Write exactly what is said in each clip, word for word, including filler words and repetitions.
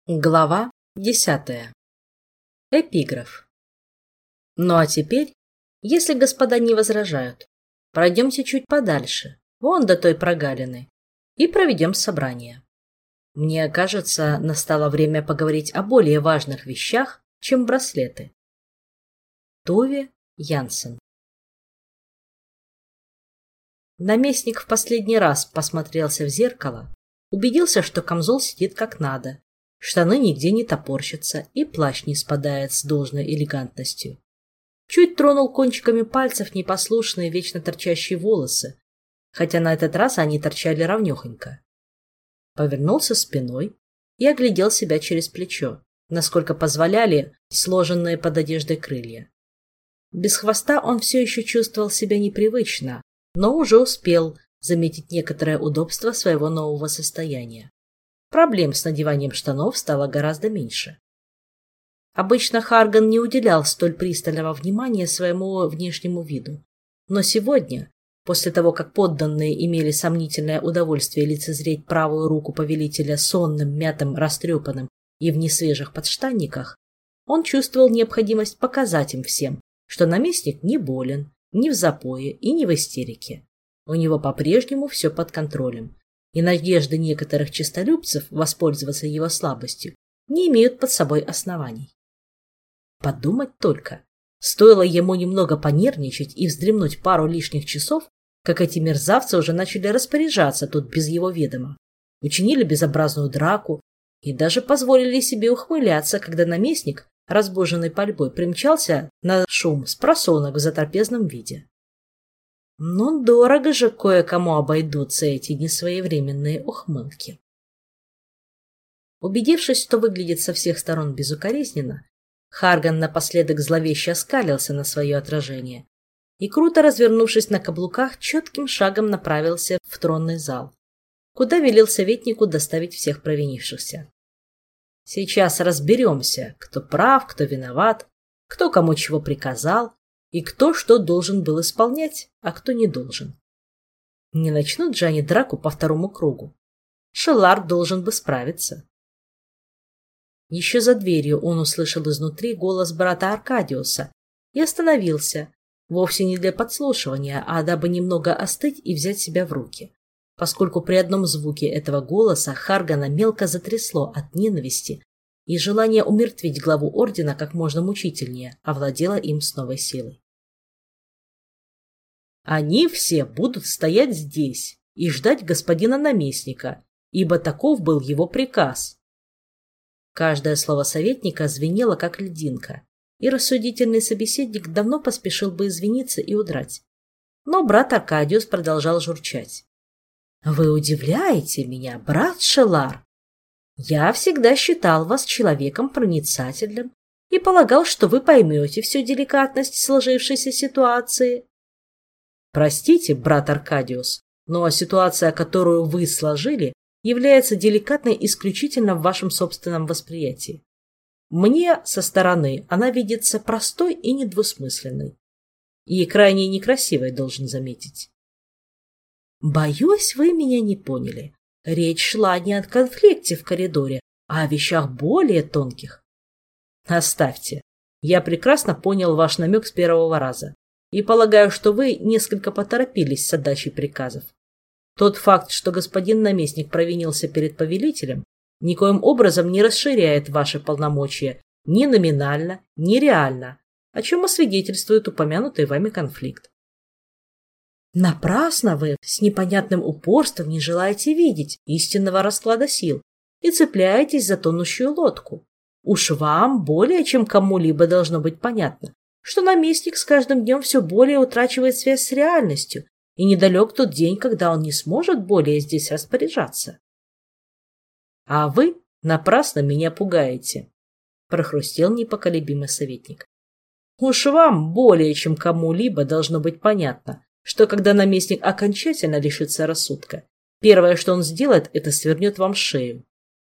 Глава десятая. Эпиграф. Ну а теперь, если господа не возражают, пройдемте чуть подальше, вон до той прогалины, и проведем собрание. Мне кажется, настало время поговорить о более важных вещах, чем браслеты. Туве Янсен. Наместник в последний раз посмотрелся в зеркало, убедился, что камзол сидит как надо, штаны нигде не топорщатся и плащ не спадает с должной элегантностью. Чуть тронул кончиками пальцев непослушные, вечно торчащие волосы, хотя на этот раз они торчали ровнёхонько. Повернулся спиной и оглядел себя через плечо, насколько позволяли сложенные под одеждой крылья. Без хвоста он все еще чувствовал себя непривычно, но уже успел заметить некоторое удобство своего нового состояния. Проблем с надеванием штанов стало гораздо меньше. Обычно Харган не уделял столь пристального внимания своему внешнему виду, но сегодня, после того, как подданные имели сомнительное удовольствие лицезреть правую руку повелителя сонным, мятым, растрепанным и в несвежих подштанниках, он чувствовал необходимость показать им всем, что наместник не болен, не в запое и не в истерике. У него по-прежнему все под контролем, и надежды некоторых честолюбцев воспользоваться его слабостью не имеют под собой оснований. Подумать только, стоило ему немного понервничать и вздремнуть пару лишних часов, как эти мерзавцы уже начали распоряжаться тут без его ведома, учинили безобразную драку и даже позволили себе ухмыляться, когда наместник, разбуженный пальбой, примчался на шум с просонок в затрапезном виде. Но дорого же кое-кому обойдутся эти несвоевременные ухмылки. Убедившись, что выглядит со всех сторон безукоризненно, Харган напоследок зловеще оскалился на свое отражение и, круто развернувшись на каблуках, четким шагом направился в тронный зал, куда велел советнику доставить всех провинившихся. Сейчас разберемся, кто прав, кто виноват, кто кому чего приказал, и кто что должен был исполнять, а кто не должен. Не начнут же они драку по второму кругу. Шелар должен бы справиться. Еще за дверью он услышал изнутри голос брата Аркадиуса и остановился, вовсе не для подслушивания, а дабы немного остыть и взять себя в руки, поскольку при одном звуке этого голоса Харгана мелко затрясло от ненависти, и желание умертвить главу ордена как можно мучительнее овладело им с новой силой. «Они все будут стоять здесь и ждать господина наместника, ибо таков был его приказ». Каждое слово советника звенело, как льдинка, и рассудительный собеседник давно поспешил бы извиниться и удрать. Но брат Аркадиус продолжал журчать. «Вы удивляете меня, брат Шелар. Я всегда считал вас человеком проницательным и полагал, что вы поймете всю деликатность сложившейся ситуации». «Простите, брат Аркадиус, но ситуация, которую вы сложили, является деликатной исключительно в вашем собственном восприятии. Мне со стороны она видится простой и недвусмысленной. И крайне некрасивой, должен заметить». «Боюсь, вы меня не поняли. Речь шла не о конфликте в коридоре, а о вещах более тонких». «Оставьте. Я прекрасно понял ваш намек с первого раза. И полагаю, что вы несколько поторопились с отдачей приказов. Тот факт, что господин наместник провинился перед повелителем, никоим образом не расширяет ваши полномочия ни номинально, ни реально, о чем освидетельствует упомянутый вами конфликт». «Напрасно вы с непонятным упорством не желаете видеть истинного расклада сил и цепляетесь за тонущую лодку. Уж вам более чем кому-либо должно быть понятно, что наместник с каждым днем все более утрачивает связь с реальностью, и недалек тот день, когда он не сможет более здесь распоряжаться». «А вы напрасно меня пугаете», — прохрустел непоколебимый советник. «Уж вам более чем кому-либо должно быть понятно, что когда наместник окончательно лишится рассудка, первое, что он сделает, это свернет вам шею».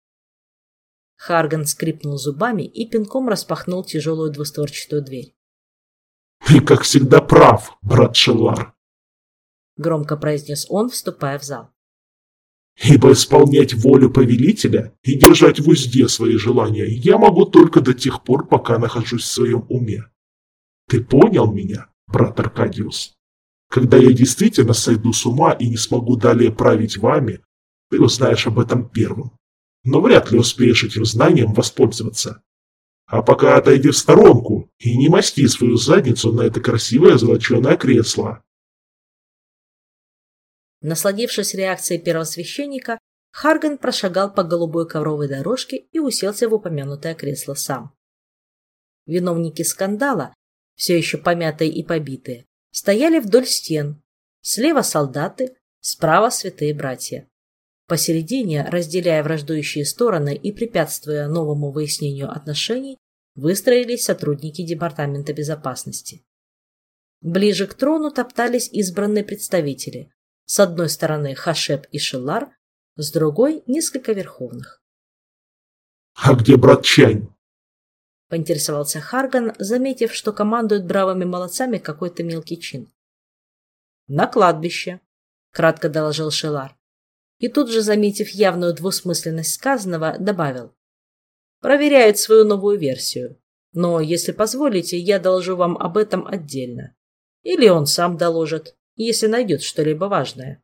Харган скрипнул зубами и пинком распахнул тяжелую двустворчатую дверь. «Ты, как всегда, прав, брат Шелар», — громко произнес он, вступая в зал. Ибо исполнять волю повелителя и держать в узде свои желания я могу только до тех пор, пока нахожусь в своем уме. Ты понял меня, брат Аркадиус? Когда я действительно сойду с ума и не смогу далее править вами, ты узнаешь об этом первым. Но вряд ли успеешь этим знанием воспользоваться. А пока отойди в сторонку и не масти свою задницу на это красивое золоченое кресло. Насладившись реакцией первосвященника, Харган прошагал по голубой ковровой дорожке и уселся в упомянутое кресло сам. Виновники скандала, все еще помятые и побитые, стояли вдоль стен. Слева солдаты, справа святые братья. Посередине, разделяя враждующие стороны и препятствуя новому выяснению отношений, выстроились сотрудники Департамента безопасности. Ближе к трону топтались избранные представители. С одной стороны Хашеп и Шеллар, с другой — несколько верховных. «А где брат Чань?» — поинтересовался Харган, заметив, что командует бравыми молодцами какой-то мелкий чин. «На кладбище», — кратко доложил Шеллар. И тут же, заметив явную двусмысленность сказанного, добавил. «Проверяет свою новую версию. Но, если позволите, я доложу вам об этом отдельно. Или он сам доложит, если найдет что-либо важное».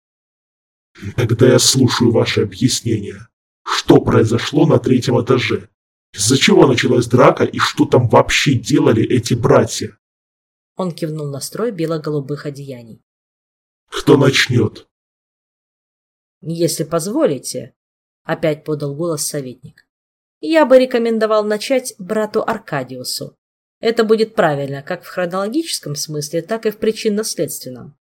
«Тогда я слушаю ваши объяснения. Что произошло на третьем этаже? Из-за чего началась драка и что там вообще делали эти братья?» Он кивнул на строй бело-голубых одеяний. «Кто начнет?» «Если позволите», — опять подал голос советник, — «я бы рекомендовал начать брату Аркадиусу. Это будет правильно как в хронологическом смысле, так и в причинно-следственном».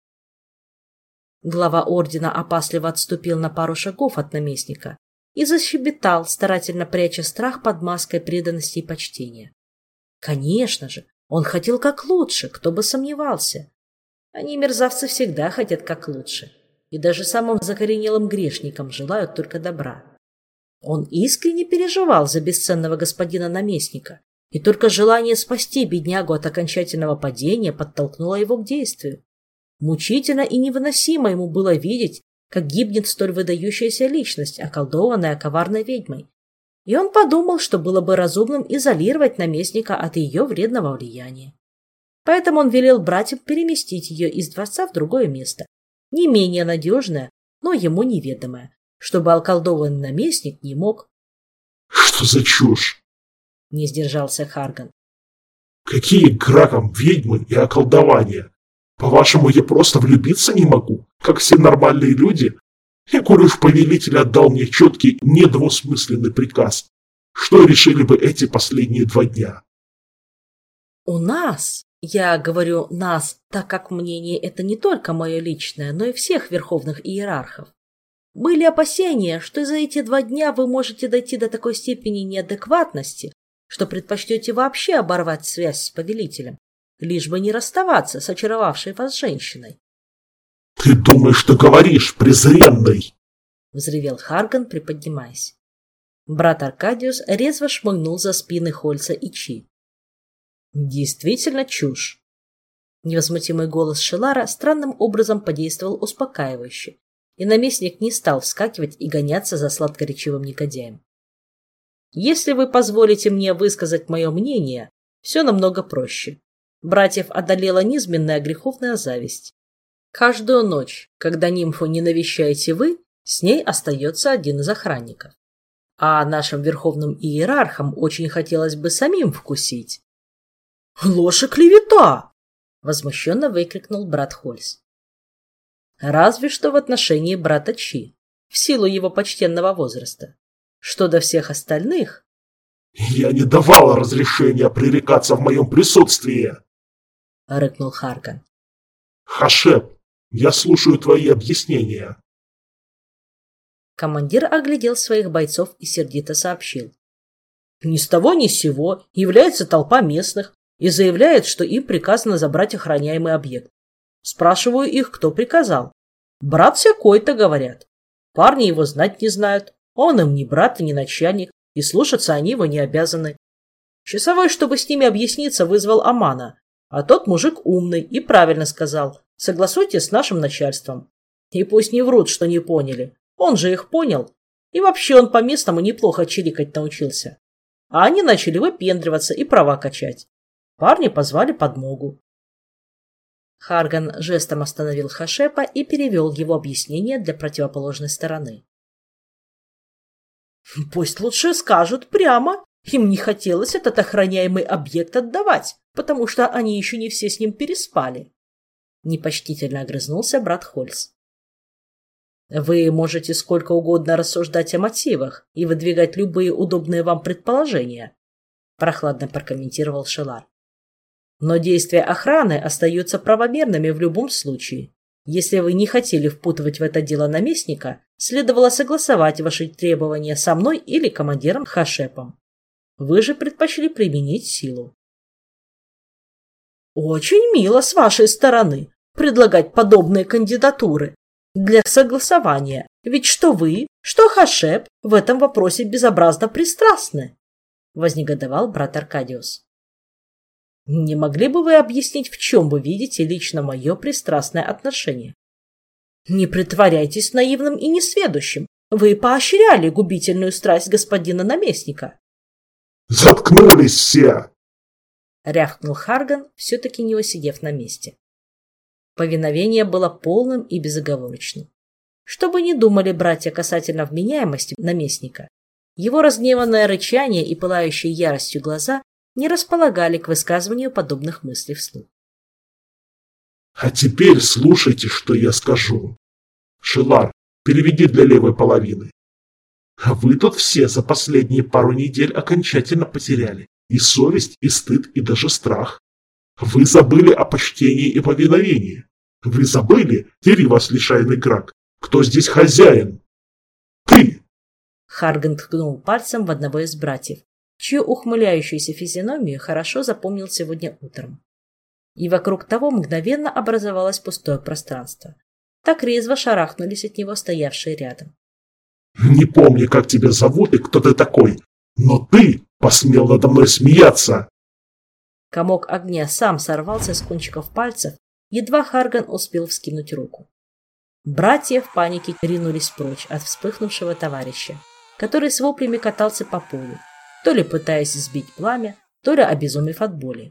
Глава ордена опасливо отступил на пару шагов от наместника и защебетал, старательно пряча страх под маской преданности и почтения. Конечно же, он хотел как лучше, кто бы сомневался. Они, мерзавцы, всегда хотят как лучше. И даже самым закоренелым грешникам желают только добра. Он искренне переживал за бесценного господина наместника, и только желание спасти беднягу от окончательного падения подтолкнуло его к действию. Мучительно и невыносимо ему было видеть, как гибнет столь выдающаяся личность, околдованная коварной ведьмой. И он подумал, что было бы разумным изолировать наместника от ее вредного влияния. Поэтому он велел братьям переместить ее из дворца в другое место, не менее надежное, но ему неведомое, чтобы околдованный наместник не мог... — Что за чушь? — не сдержался Харган. — Какие к ракам ведьмы и околдования? По-вашему, я просто влюбиться не могу, как все нормальные люди? И коль уж повелитель отдал мне четкий, недвусмысленный приказ, что решили бы эти последние два дня? — У нас... Я говорю «нас», так как мнение это не только мое личное, но и всех верховных иерархов. Были опасения, что за эти два дня вы можете дойти до такой степени неадекватности, что предпочтете вообще оборвать связь с повелителем, лишь бы не расставаться с очаровавшей вас женщиной. — Ты думаешь, что говоришь, презренный? — взревел Харган, приподнимаясь. Брат Аркадиус резво шмыгнул за спины Хольца и Чи. Действительно чушь. Невозмутимый голос Шеллара странным образом подействовал успокаивающе, и наместник не стал вскакивать и гоняться за сладкоречивым негодяем. Если вы позволите мне высказать мое мнение, все намного проще. Братьев одолела низменная греховная зависть. Каждую ночь, когда нимфу не навещаете вы, с ней остается один из охранников. А нашим верховным иерархам очень хотелось бы самим вкусить. «Ложь и клевета!» — возмущенно выкрикнул брат Хольс. Разве что в отношении брата Чи, в силу его почтенного возраста. Что до всех остальных... — Я не давала разрешения пререкаться в моем присутствии! — рыкнул Харган. — Хашеп, я слушаю твои объяснения. Командир оглядел своих бойцов и сердито сообщил. Ни с того ни с сего является толпа местных и заявляет, что им приказано забрать охраняемый объект. Спрашиваю их, кто приказал. Брат всякой-то, говорят. Парни его знать не знают. Он им ни брат и ни начальник, и слушаться они его не обязаны. Часовой, чтобы с ними объясниться, вызвал Амана, а тот мужик умный и правильно сказал: согласуйте с нашим начальством. И пусть не врут, что не поняли. Он же их понял. И вообще он по-местному неплохо чирикать научился. А они начали выпендриваться и права качать. Парни позвали подмогу. Харган жестом остановил Хашепа и перевел его объяснение для противоположной стороны. Пусть лучше скажут прямо. Им не хотелось этот охраняемый объект отдавать, потому что они еще не все с ним переспали. Непочтительно огрызнулся брат Хольц. Вы можете сколько угодно рассуждать о мотивах и выдвигать любые удобные вам предположения, прохладно прокомментировал Шелар. Но действия охраны остаются правомерными в любом случае. Если вы не хотели впутывать в это дело наместника, следовало согласовать ваши требования со мной или командиром Хашепом. Вы же предпочли применить силу. Очень мило с вашей стороны предлагать подобные кандидатуры для согласования, ведь что вы, что Хашеп в этом вопросе безобразно пристрастны, вознегодовал брат Аркадиус. Не могли бы вы объяснить, в чем вы видите лично мое пристрастное отношение? Не притворяйтесь наивным и несведущим. Вы поощряли губительную страсть господина наместника. «Заткнулись все!» — рявкнул Харган, все-таки не усидев на месте. Повиновение было полным и безоговорочным. Что бы ни думали братья касательно вменяемости наместника, его разгневанное рычание и пылающие яростью глаза не располагали к высказыванию подобных мыслей вслух. «А теперь слушайте, что я скажу. Шелар, переведи для левой половины. Вы тут все за последние пару недель окончательно потеряли и совесть, и стыд, и даже страх. Вы забыли о почтении и повиновении. Вы забыли, тери вас лишайный Грак, кто здесь хозяин? Ты!» Харган ткнул пальцем в одного из братьев, чью ухмыляющуюся физиономию хорошо запомнил сегодня утром. И вокруг того мгновенно образовалось пустое пространство. Так резво шарахнулись от него стоявшие рядом. «Не помню, как тебя зовут и кто ты такой, но ты посмел надо мной смеяться!» Комок огня сам сорвался с кончиков пальцев, едва Харган успел вскинуть руку. Братья в панике ринулись прочь от вспыхнувшего товарища, который с воплями катался по полу, то ли пытаясь сбить пламя, то ли обезумев от боли.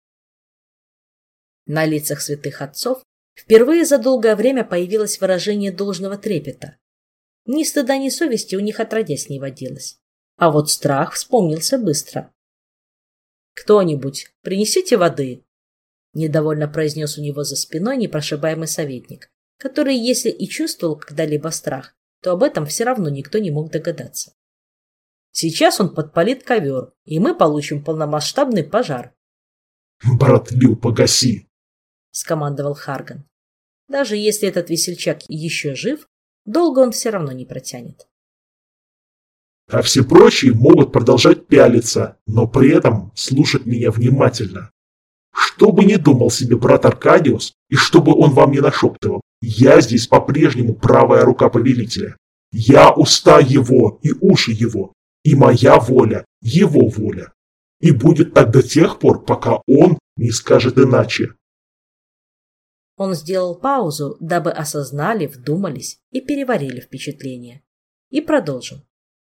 На лицах святых отцов впервые за долгое время появилось выражение должного трепета. Ни стыда, ни совести у них отродясь не водилось. А вот страх вспомнился быстро. «Кто-нибудь, принесите воды!» — недовольно произнес у него за спиной непрошибаемый советник, который, если и чувствовал когда-либо страх, то об этом все равно никто не мог догадаться. «Сейчас он подпалит ковер, и мы получим полномасштабный пожар». «Брат Лю, погаси!» — скомандовал Харган. Даже если этот весельчак еще жив, долго он все равно не протянет. «А все прочие могут продолжать пялиться, но при этом слушать меня внимательно. Что бы ни думал себе брат Аркадиус, и что бы он вам ни нашептывал, я здесь по-прежнему правая рука повелителя. Я уста его и уши его, и моя воля его воля. И будет так до тех пор, пока он не скажет иначе». Он сделал паузу, дабы осознали, вдумались и переварили впечатление. И продолжил.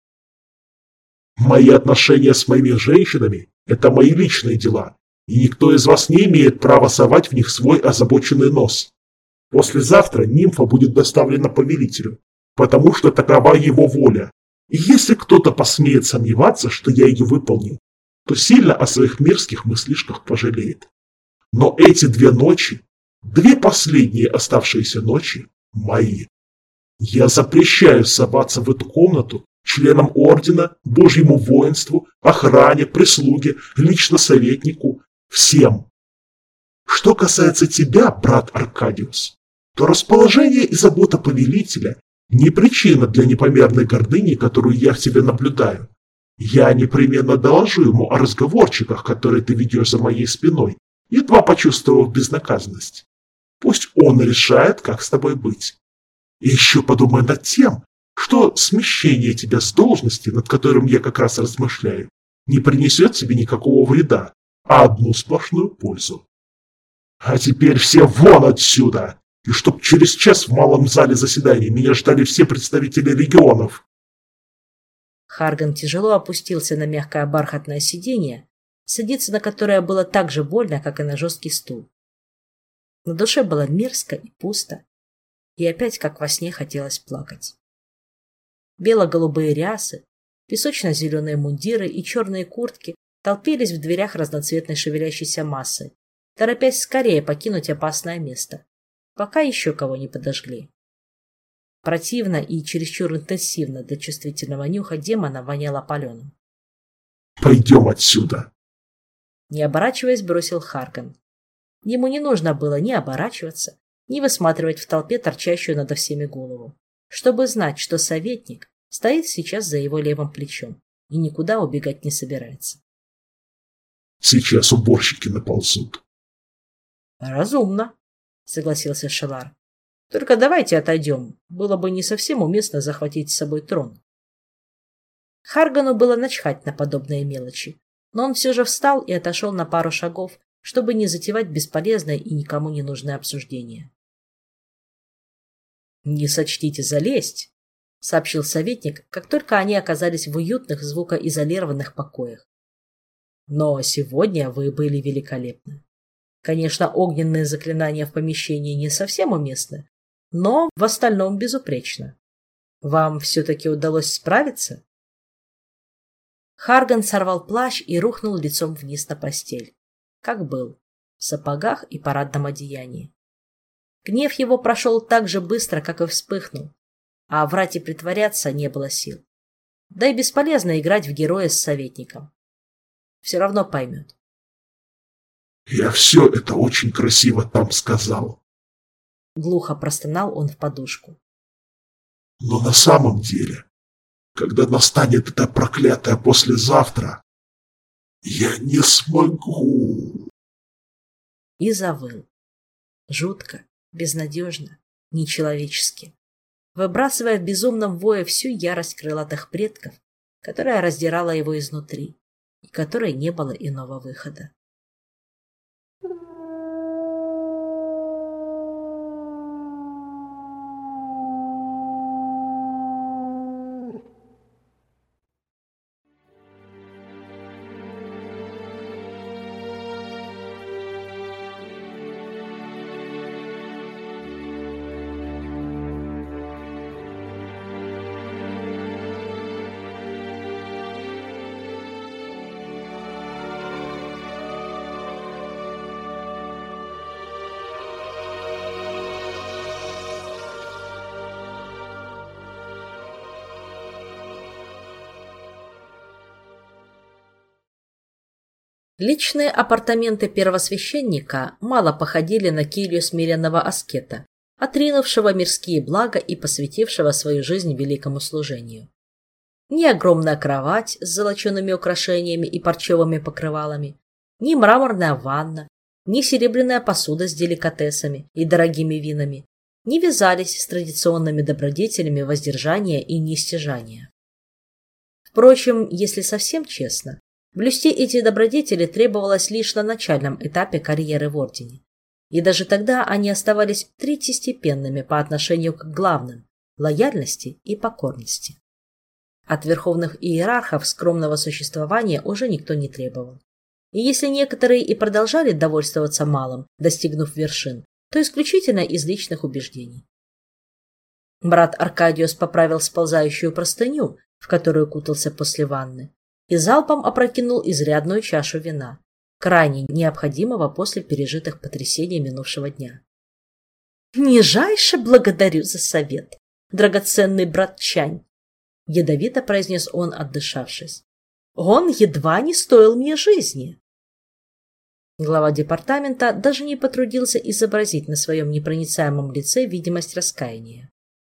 «Мои отношения с моими женщинами – это мои личные дела, и никто из вас не имеет права совать в них свой озабоченный нос. Послезавтра нимфа будет доставлена повелителю, потому что такова его воля. И если кто-то посмеет сомневаться, что я ее выполню, то сильно о своих мерзких мыслишках пожалеет. Но эти две ночи, две последние оставшиеся ночи, мои. Я запрещаю соваться в эту комнату членам ордена, Божьему воинству, охране, прислуге, лично советнику, всем. Что касается тебя, брат Аркадиус, то расположение и забота повелителя не причина для непомерной гордыни, которую я в тебе наблюдаю. Я непременно доложу ему о разговорчиках, которые ты ведешь за моей спиной, едва почувствовав безнаказанность. Пусть он решает, как с тобой быть. И еще подумай над тем, что смещение тебя с должности, над которым я как раз размышляю, не принесет тебе никакого вреда, а одну сплошную пользу. А теперь все вон отсюда! И чтоб через час в малом зале заседаний меня ждали все представители регионов. Харган тяжело опустился на мягкое бархатное сиденье, садиться на которое было так же больно, как и на жесткий стул. На душе было мерзко и пусто, и опять, как во сне, хотелось плакать. Бело-голубые рясы, песочно-зеленые мундиры и черные куртки толпились в дверях разноцветной шевелящейся массы, торопясь скорее покинуть опасное место, пока еще кого не подожгли. Противно и чересчур интенсивно до чувствительного нюха демона воняло паленым. «Пойдем отсюда!» Не оборачиваясь, бросил Харган. Ему не нужно было ни оборачиваться, ни высматривать в толпе торчащую над всеми голову, чтобы знать, что советник стоит сейчас за его левым плечом и никуда убегать не собирается. «Сейчас уборщики наползут». «Разумно», — согласился Шелар. «Только давайте отойдем. Было бы не совсем уместно захватить с собой трон». Харгану было начхать на подобные мелочи, но он все же встал и отошел на пару шагов, чтобы не затевать бесполезное и никому не нужное обсуждение. «Не сочтите залезть», — сообщил советник, как только они оказались в уютных звукоизолированных покоях. «Но сегодня вы были великолепны. Конечно, огненные заклинания в помещении не совсем уместны, но в остальном безупречно. Вам все-таки удалось справиться?» Харган сорвал плащ и рухнул лицом вниз на постель, как был, в сапогах и парадном одеянии. Гнев его прошел так же быстро, как и вспыхнул, а врать и притворяться не было сил. Да и бесполезно играть в героя с советником. Все равно поймет. «Я все это очень красиво там сказал», — глухо простонал он в подушку. «Но на самом деле, когда настанет это проклятое послезавтра, я не смогу». И завыл. Жутко, безнадежно, нечеловечески, выбрасывая в безумном вое всю ярость крылатых предков, которая раздирала его изнутри, и которой не было иного выхода. Личные апартаменты первосвященника мало походили на келью смиренного аскета, отринувшего мирские блага и посвятившего свою жизнь великому служению. Ни огромная кровать с золочеными украшениями и парчевыми покрывалами, ни мраморная ванна, ни серебряная посуда с деликатесами и дорогими винами не вязались с традиционными добродетелями воздержания и нестяжания. Впрочем, если совсем честно, блюсти эти добродетели требовалось лишь на начальном этапе карьеры в Ордене, и даже тогда они оставались третьестепенными по отношению к главным – лояльности и покорности. От верховных иерархов скромного существования уже никто не требовал. И если некоторые и продолжали довольствоваться малым, достигнув вершин, то исключительно из личных убеждений. Брат Аркадиус поправил сползающую простыню, в которую кутался после ванны, и залпом опрокинул изрядную чашу вина, крайне необходимого после пережитых потрясений минувшего дня. «Нижайше благодарю за совет, драгоценный брат Чань», — ядовито произнес он, отдышавшись. «Он едва не стоил мне жизни». Глава департамента даже не потрудился изобразить на своем непроницаемом лице видимость раскаяния.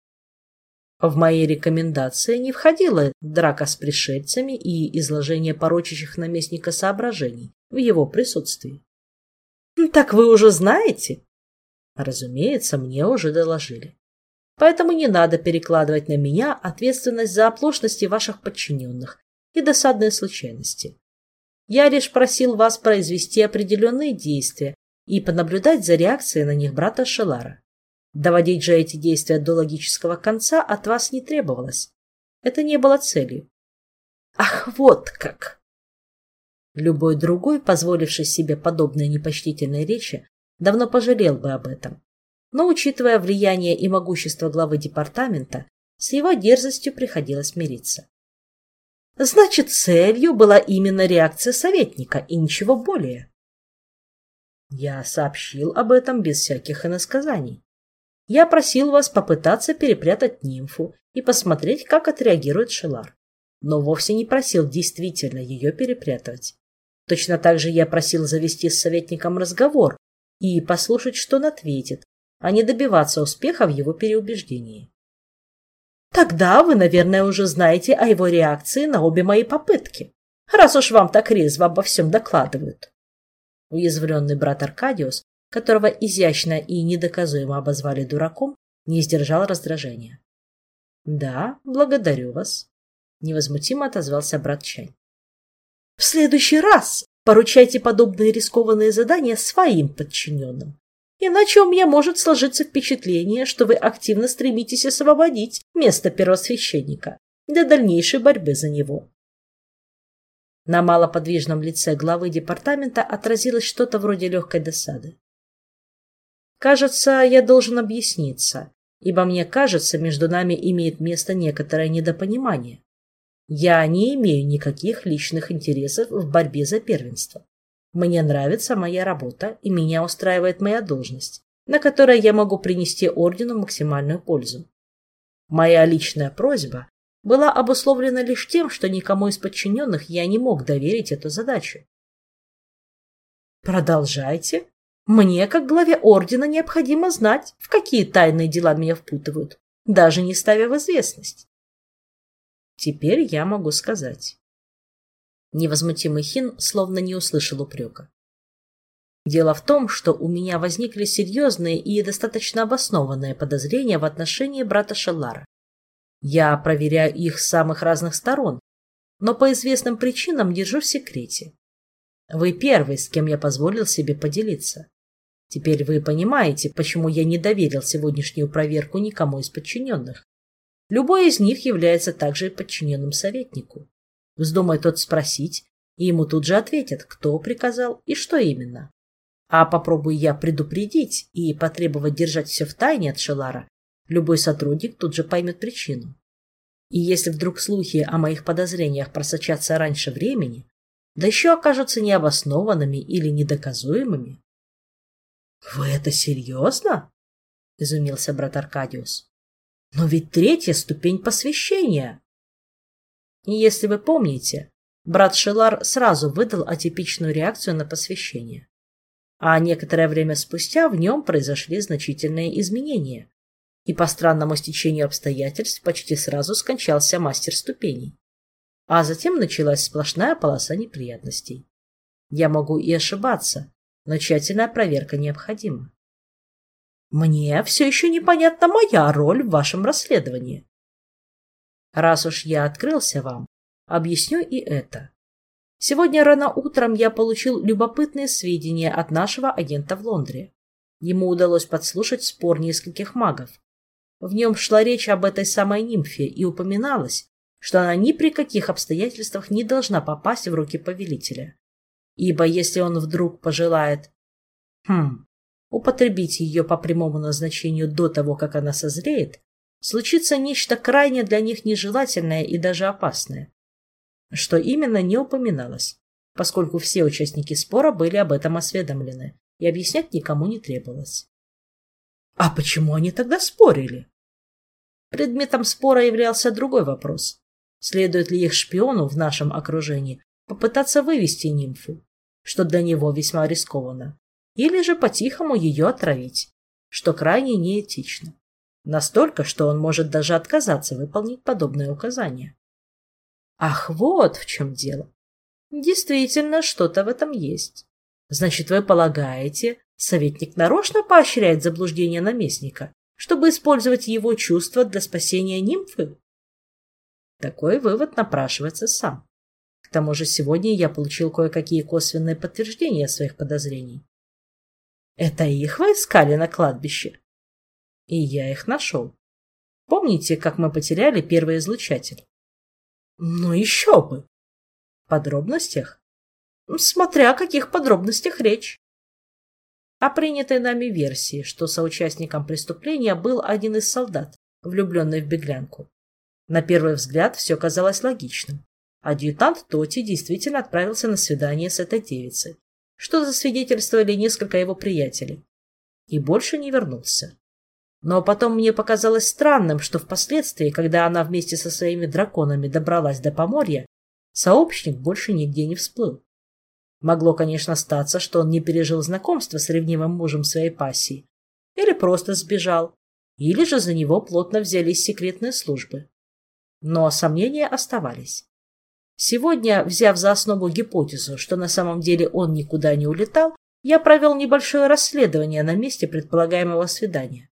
В мои рекомендации не входила драка с пришельцами и изложение порочащих наместника соображений в его присутствии. «Так вы уже знаете?» Разумеется, мне уже доложили. Поэтому не надо перекладывать на меня ответственность за оплошности ваших подчиненных и досадные случайности. Я лишь просил вас произвести определенные действия и понаблюдать за реакцией на них брата Шелара. Доводить же эти действия до логического конца от вас не требовалось. Это не было целью. Ах, вот как! Любой другой, позволивший себе подобные непочтительные речи, давно пожалел бы об этом. Но, учитывая влияние и могущество главы департамента, с его дерзостью приходилось мириться. Значит, целью была именно реакция советника и ничего более. Я сообщил об этом без всяких иносказаний. Я просил вас попытаться перепрятать нимфу и посмотреть, как отреагирует Шелар. Но вовсе не просил действительно ее перепрятывать. Точно так же я просил завести с советником разговор и послушать, что он ответит, а не добиваться успеха в его переубеждении. Тогда вы, наверное, уже знаете о его реакции на обе мои попытки, раз уж вам так резво обо всем докладывают. Уязвленный брат Аркадиус, которого изящно и недоказуемо обозвали дураком, не сдержал раздражения. — Да, благодарю вас, — невозмутимо отозвался брат Чань. — В следующий раз поручайте подобные рискованные задания своим подчиненным, иначе у меня может сложиться впечатление, что вы активно стремитесь освободить место первосвященника для дальнейшей борьбы за него. На малоподвижном лице главы департамента отразилось что-то вроде легкой досады. Кажется, я должен объясниться, ибо мне кажется, между нами имеет место некоторое недопонимание. Я не имею никаких личных интересов в борьбе за первенство. Мне нравится моя работа, и меня устраивает моя должность, на которой я могу принести ордену максимальную пользу. Моя личная просьба была обусловлена лишь тем, что никому из подчиненных я не мог доверить эту задачу. Продолжайте. Мне, как главе ордена, необходимо знать, в какие тайные дела меня впутывают, даже не ставя в известность. Теперь я могу сказать. Невозмутимый Хин словно не услышал упрека. Дело в том, что у меня возникли серьезные и достаточно обоснованные подозрения в отношении брата Шеллара. Я проверяю их с самых разных сторон, но по известным причинам держу в секрете. Вы первый, с кем я позволил себе поделиться. Теперь вы понимаете, почему я не доверил сегодняшнюю проверку никому из подчиненных. Любой из них является также и подчиненным советнику. Вздумай тот спросить, и ему тут же ответят, кто приказал и что именно. А попробую я предупредить и потребовать держать все в тайне от Шеллара, любой сотрудник тут же поймет причину. И если вдруг слухи о моих подозрениях просочатся раньше времени, да еще окажутся необоснованными или недоказуемыми. — Вы это серьезно? — изумился брат Аркадиус. — Но ведь третья ступень посвящения. И если вы помните, брат Шеллар сразу выдал атипичную реакцию на посвящение. А некоторое время спустя в нем произошли значительные изменения, и по странному стечению обстоятельств почти сразу скончался мастер ступеней. А затем началась сплошная полоса неприятностей. Я могу и ошибаться, но тщательная проверка необходима. Мне все еще непонятна моя роль в вашем расследовании. Раз уж я открылся вам, объясню и это. Сегодня рано утром я получил любопытные сведения от нашего агента в Лондре. Ему удалось подслушать спор нескольких магов. В нем шла речь об этой самой нимфе и упоминалось, что она ни при каких обстоятельствах не должна попасть в руки повелителя. Ибо если он вдруг пожелает хм, употребить ее по прямому назначению до того, как она созреет, случится нечто крайне для них нежелательное и даже опасное. Что именно, не упоминалось, поскольку все участники спора были об этом осведомлены, и объяснять никому не требовалось. А почему они тогда спорили? Предметом спора являлся другой вопрос. Следует ли их шпиону в нашем окружении попытаться вывести нимфу, что для него весьма рискованно, или же по-тихому ее отравить, что крайне неэтично. Настолько, что он может даже отказаться выполнить подобное указание. Ах, вот в чем дело. Действительно, что-то в этом есть. Значит, вы полагаете, советник нарочно поощряет заблуждение наместника, чтобы использовать его чувства для спасения нимфы? Такой вывод напрашивается сам. К тому же сегодня я получил кое-какие косвенные подтверждения своих подозрений. Это их вы искали на кладбище? И я их нашел. Помните, как мы потеряли первый излучатель? Ну еще бы. В подробностях? Смотря о каких подробностях речь. О принятой нами версии, что соучастником преступления был один из солдат, влюбленный в беглянку. На первый взгляд все казалось логичным. Адъютант Тоти действительно отправился на свидание с этой девицей, что засвидетельствовали несколько его приятелей, и больше не вернулся. Но потом мне показалось странным, что впоследствии, когда она вместе со своими драконами добралась до Поморья, сообщник больше нигде не всплыл. Могло, конечно, статься, что он не пережил знакомства с ревнивым мужем своей пассии, или просто сбежал, или же за него плотно взялись секретные службы. Но сомнения оставались. Сегодня, взяв за основу гипотезу, что на самом деле он никуда не улетал, я провел небольшое расследование на месте предполагаемого свидания.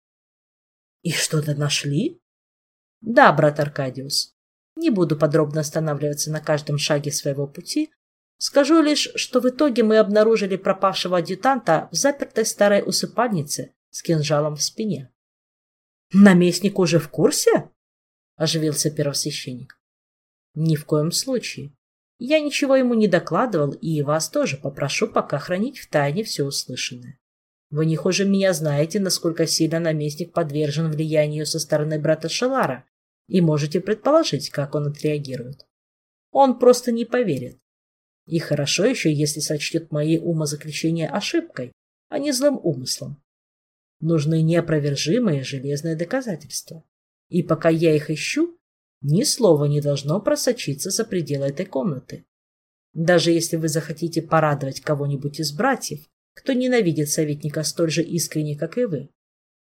И что-то нашли? Да, брат Аркадиус. Не буду подробно останавливаться на каждом шаге своего пути. Скажу лишь, что в итоге мы обнаружили пропавшего адъютанта в запертой старой усыпальнице с кинжалом в спине. Наместник уже в курсе? Оживился первосвященник. Ни в коем случае. Я ничего ему не докладывал, и вас тоже попрошу пока хранить в тайне все услышанное. Вы не хуже меня знаете, насколько сильно наместник подвержен влиянию со стороны брата Шелара, и можете предположить, как он отреагирует. Он просто не поверит. И хорошо еще, если сочтет мои умозаключения ошибкой, а не злым умыслом. Нужны неопровержимые железные доказательства. И пока я их ищу, ни слова не должно просочиться за пределы этой комнаты. Даже если вы захотите порадовать кого-нибудь из братьев, кто ненавидит советника столь же искренне, как и вы.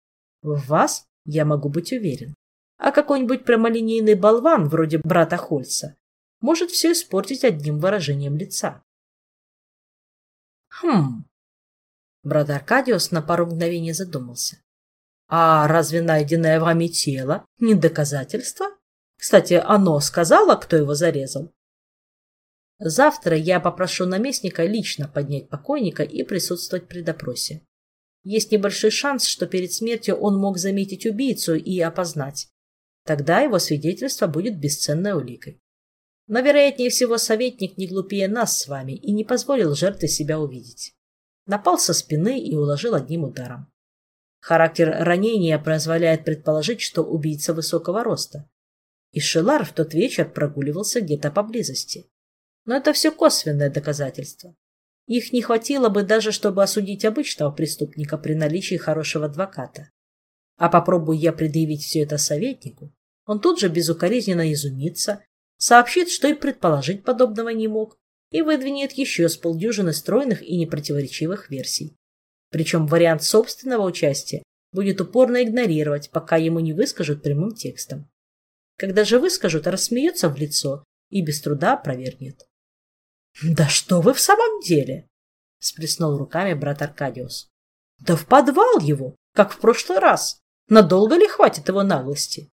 В вас я могу быть уверен. А какой-нибудь прямолинейный болван, вроде брата Хольца, может все испортить одним выражением лица. Хм. Брат Аркадиус на пару мгновений задумался. А разве найденное вами тело не доказательство? Кстати, оно сказало, кто его зарезал? Завтра я попрошу наместника лично поднять покойника и присутствовать при допросе. Есть небольшой шанс, что перед смертью он мог заметить убийцу и опознать. Тогда его свидетельство будет бесценной уликой. Но, вероятнее всего, советник не глупее нас с вами и не позволил жертве себя увидеть. Напал со спины и уложил одним ударом. Характер ранения позволяет предположить, что убийца высокого роста. И Шелар в тот вечер прогуливался где-то поблизости. Но это все косвенное доказательство. Их не хватило бы даже, чтобы осудить обычного преступника при наличии хорошего адвоката. А попробую я предъявить все это советнику, он тут же безукоризненно изумится, сообщит, что и предположить подобного не мог, и выдвинет еще с полдюжины стройных и непротиворечивых версий. Причем вариант собственного участия будет упорно игнорировать, пока ему не выскажут прямым текстом. Когда же выскажут, рассмеется в лицо и без труда опровергнет. — Да что вы в самом деле? — всплеснул руками брат Аркадиус. — Да в подвал его, как в прошлый раз. Надолго ли хватит его наглости?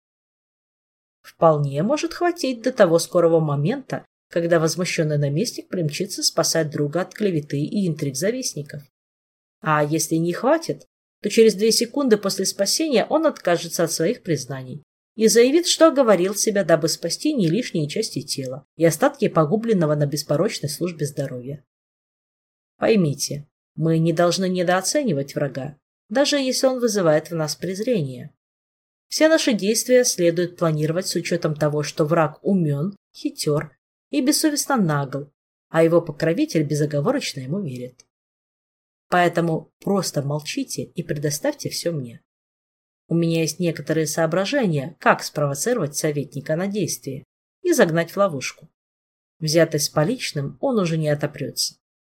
— Вполне может хватить до того скорого момента, когда возмущенный наместник примчится спасать друга от клеветы и интриг завистников. А если не хватит, то через две секунды после спасения он откажется от своих признаний и заявит, что оговорил себя, дабы спасти не лишние части тела и остатки погубленного на беспорочной службе здоровья. Поймите, мы не должны недооценивать врага, даже если он вызывает в нас презрение. Все наши действия следует планировать с учетом того, что враг умен, хитер и бессовестно нагл, а его покровитель безоговорочно ему верит. Поэтому просто молчите и предоставьте все мне. У меня есть некоторые соображения, как спровоцировать советника на действие и загнать в ловушку. Взятый с поличным, он уже не отопрется.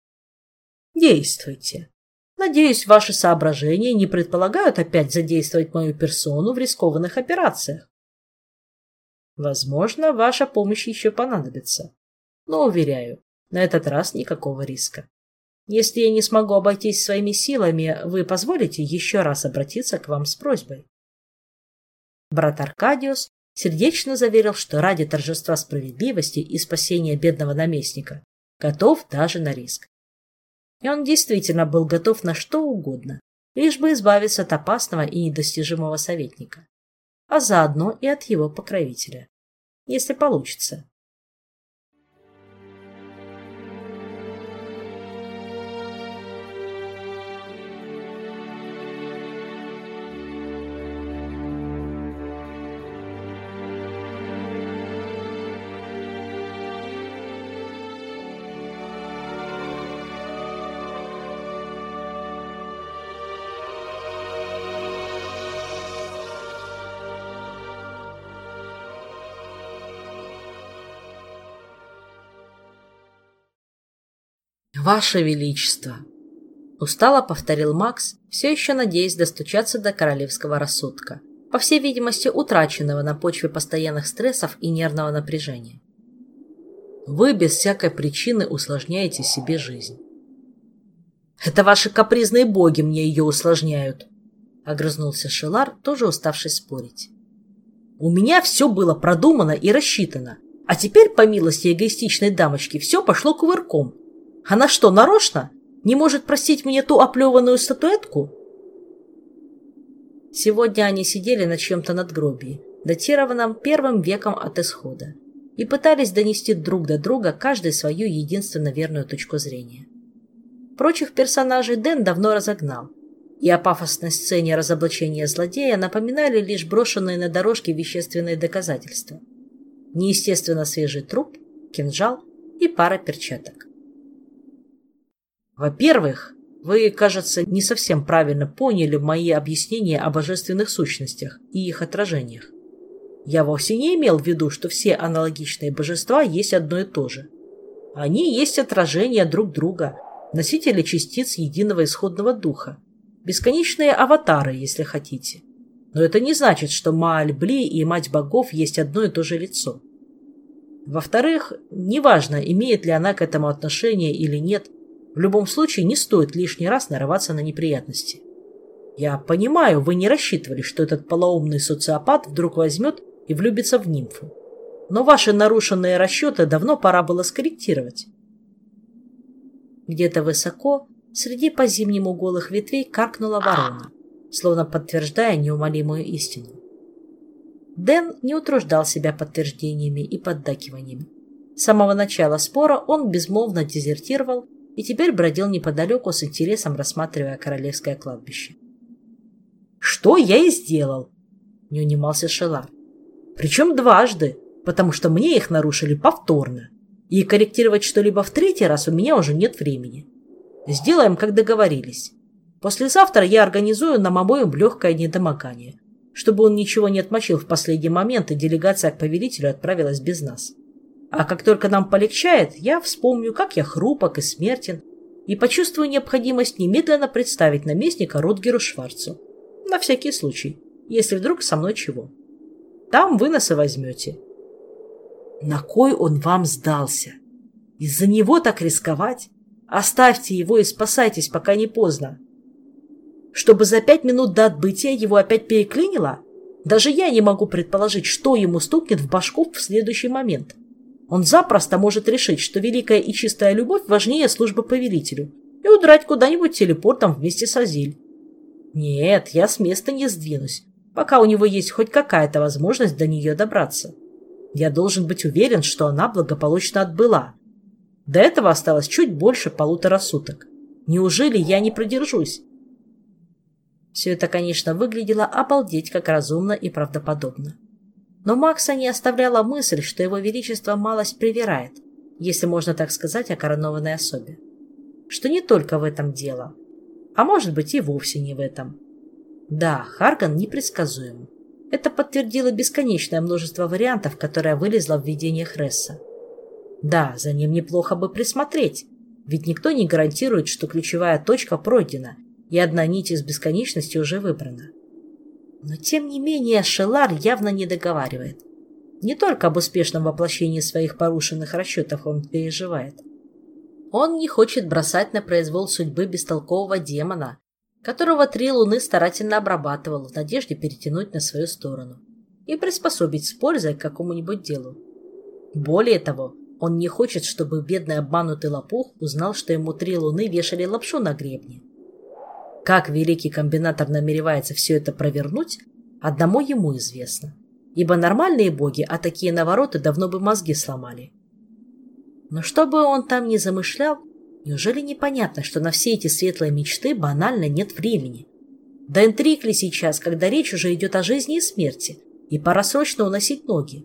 Действуйте. Надеюсь, ваши соображения не предполагают опять задействовать мою персону в рискованных операциях. Возможно, ваша помощь еще понадобится. Но, уверяю, на этот раз никакого риска. Если я не смогу обойтись своими силами, вы позволите еще раз обратиться к вам с просьбой? Брат Аркадиус сердечно заверил, что ради торжества справедливости и спасения бедного наместника готов даже на риск. И он действительно был готов на что угодно, лишь бы избавиться от опасного и недостижимого советника, а заодно и от его покровителя, если получится. «Ваше Величество!» — устало повторил Макс, все еще надеясь достучаться до королевского рассудка, по всей видимости утраченного на почве постоянных стрессов и нервного напряжения. «Вы без всякой причины усложняете себе жизнь». «Это ваши капризные боги мне ее усложняют!» — огрызнулся Шелар, тоже уставший спорить. «У меня все было продумано и рассчитано, а теперь, по милости эгоистичной дамочки, все пошло кувырком. Она что, нарочно? Не может простить мне ту оплеванную статуэтку?» Сегодня они сидели на чьем-то надгробии, датированном первым веком от исхода, и пытались донести друг до друга каждый свою единственно верную точку зрения. Прочих персонажей Дэн давно разогнал, и о пафосной сцене разоблачения злодея напоминали лишь брошенные на дорожке вещественные доказательства. Неестественно свежий труп, кинжал и пара перчаток. «Во-первых, вы, кажется, не совсем правильно поняли мои объяснения о божественных сущностях и их отражениях. Я вовсе не имел в виду, что все аналогичные божества есть одно и то же. Они есть отражения друг друга, носители частиц единого исходного духа, бесконечные аватары, если хотите. Но это не значит, что Мааль-Бли и Мать Богов есть одно и то же лицо. Во-вторых, неважно, имеет ли она к этому отношение или нет, в любом случае не стоит лишний раз нарываться на неприятности. Я понимаю, вы не рассчитывали, что этот полоумный социопат вдруг возьмет и влюбится в нимфу. Но ваши нарушенные расчеты давно пора было скорректировать». Где-то высоко, среди по-зимнему голых ветвей, каркнула ворона, словно подтверждая неумолимую истину. Дэн не утруждал себя подтверждениями и поддакиваниями. С самого начала спора он безмолвно дезертировал и теперь бродил неподалеку с интересом, рассматривая королевское кладбище. «Что я и сделал!» — не унимался Шелар. «Причем дважды, потому что мне их нарушили повторно, и корректировать что-либо в третий раз у меня уже нет времени. Сделаем, как договорились. Послезавтра я организую нам обоим легкое недомогание, чтобы он ничего не отмочил в последний момент, и делегация к повелителю отправилась без нас. А как только нам полегчает, я вспомню, как я хрупок и смертен, и почувствую необходимость немедленно представить наместника Рутгеру Шварцу. На всякий случай, если вдруг со мной чего. Там вы нас и возьмете». «На кой он вам сдался? Из-за него так рисковать? Оставьте его и спасайтесь, пока не поздно». «Чтобы за пять минут до отбытия его опять переклинило? Даже я не могу предположить, что ему стукнет в башку в следующий момент. Он запросто может решить, что великая и чистая любовь важнее службы повелителю, и удрать куда-нибудь телепортом вместе с Азиль. Нет, я с места не сдвинусь, пока у него есть хоть какая-то возможность до нее добраться. Я должен быть уверен, что она благополучно отбыла. До этого осталось чуть больше полутора суток. Неужели я не продержусь?» Все это, конечно, выглядело обалдеть как разумно и правдоподобно. Но Макса не оставляла мысль, что его величество малость привирает, если можно так сказать о коронованной особе. Что не только в этом дело, а может быть и вовсе не в этом. Да, Харган непредсказуем. Это подтвердило бесконечное множество вариантов, которое вылезло в видениях Ресса. Да, за ним неплохо бы присмотреть, ведь никто не гарантирует, что ключевая точка пройдена, и одна нить из бесконечности уже выбрана. Но, тем не менее, Шелар явно не договаривает. Не только об успешном воплощении своих порушенных расчетов он переживает. Он не хочет бросать на произвол судьбы бестолкового демона, которого три луны старательно обрабатывал в надежде перетянуть на свою сторону и приспособить с пользой к какому-нибудь делу. Более того, он не хочет, чтобы бедный обманутый лопух узнал, что ему три луны вешали лапшу на гребне. Как великий комбинатор намеревается все это провернуть, одному ему известно, ибо нормальные боги, а такие навороты давно бы мозги сломали. Но что бы он там ни замышлял, неужели непонятно, что на все эти светлые мечты банально нет времени? Да интриг ли сейчас, когда речь уже идет о жизни и смерти, и пора срочно уносить ноги?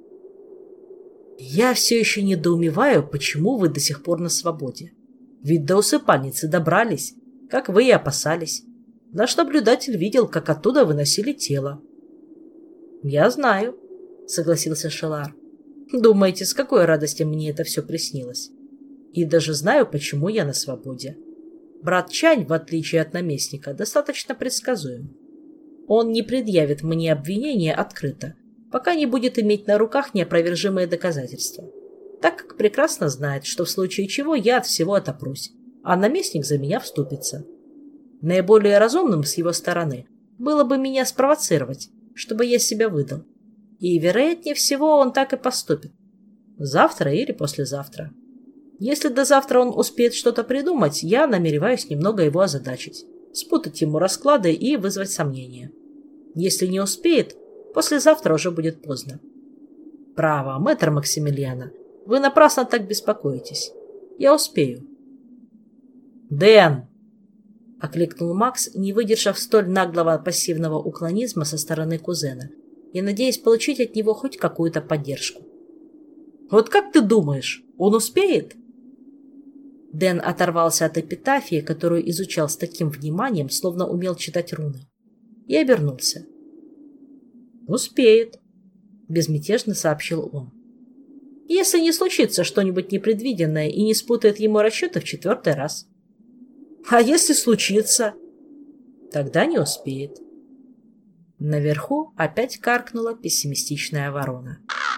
Я все еще недоумеваю, почему вы до сих пор на свободе. Ведь до усыпальницы добрались, как вы и опасались. Наш наблюдатель видел, как оттуда выносили тело. Я знаю, согласился Шелар. Думаете, с какой радостью мне это все приснилось? И даже знаю, почему я на свободе. Брат Чань, в отличие от наместника, достаточно предсказуем. Он не предъявит мне обвинения открыто, пока не будет иметь на руках неопровержимые доказательства, так как прекрасно знает, что в случае чего я от всего отопрусь, а наместник за меня вступится. Наиболее разумным с его стороны было бы меня спровоцировать, чтобы я себя выдал. И, вероятнее всего, он так и поступит. Завтра или послезавтра. Если до завтра он успеет что-то придумать, я намереваюсь немного его озадачить, спутать ему расклады и вызвать сомнения. Если не успеет, послезавтра уже будет поздно. Право, мэтр Максимилиана, вы напрасно так беспокоитесь. Я успею. «Дэн!» — окликнул Макс, не выдержав столь наглого пассивного уклонизма со стороны кузена и надеясь получить от него хоть какую-то поддержку. «Вот как ты думаешь, он успеет?» Дэн оторвался от эпитафии, которую изучал с таким вниманием, словно умел читать руны, и обернулся. «Успеет», — безмятежно сообщил он. «Если не случится что-нибудь непредвиденное и не спутает ему расчеты в четвертый раз». «А если случится?» «Тогда не успеет». Наверху опять каркнула пессимистичная ворона.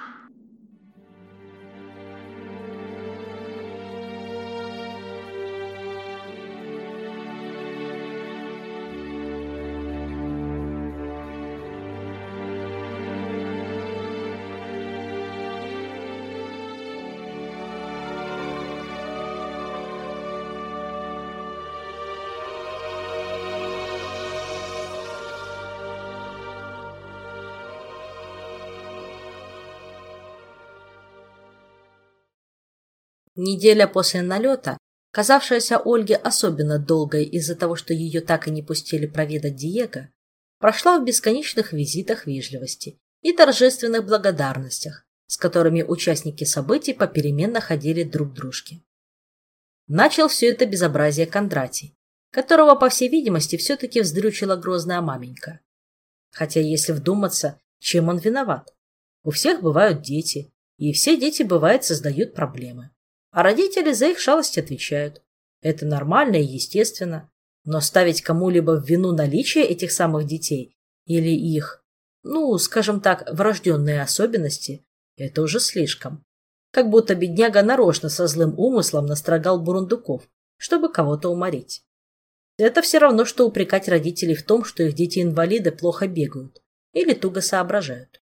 Неделя после налета, казавшаяся Ольге особенно долгой из-за того, что ее так и не пустили проведать Диего, прошла в бесконечных визитах вежливости и торжественных благодарностях, с которыми участники событий попеременно ходили друг к дружке. Начал все это безобразие Кондратий, которого, по всей видимости, все-таки вздрючила грозная маменька. Хотя, если вдуматься, чем он виноват? У всех бывают дети, и все дети, бывает, создают проблемы. А родители за их шалость отвечают. Это нормально и естественно. Но ставить кому-либо в вину наличие этих самых детей или их, ну, скажем так, врожденные особенности, это уже слишком. Как будто бедняга нарочно со злым умыслом настрогал бурундуков, чтобы кого-то уморить. Это все равно, что упрекать родителей в том, что их дети-инвалиды плохо бегают или туго соображают.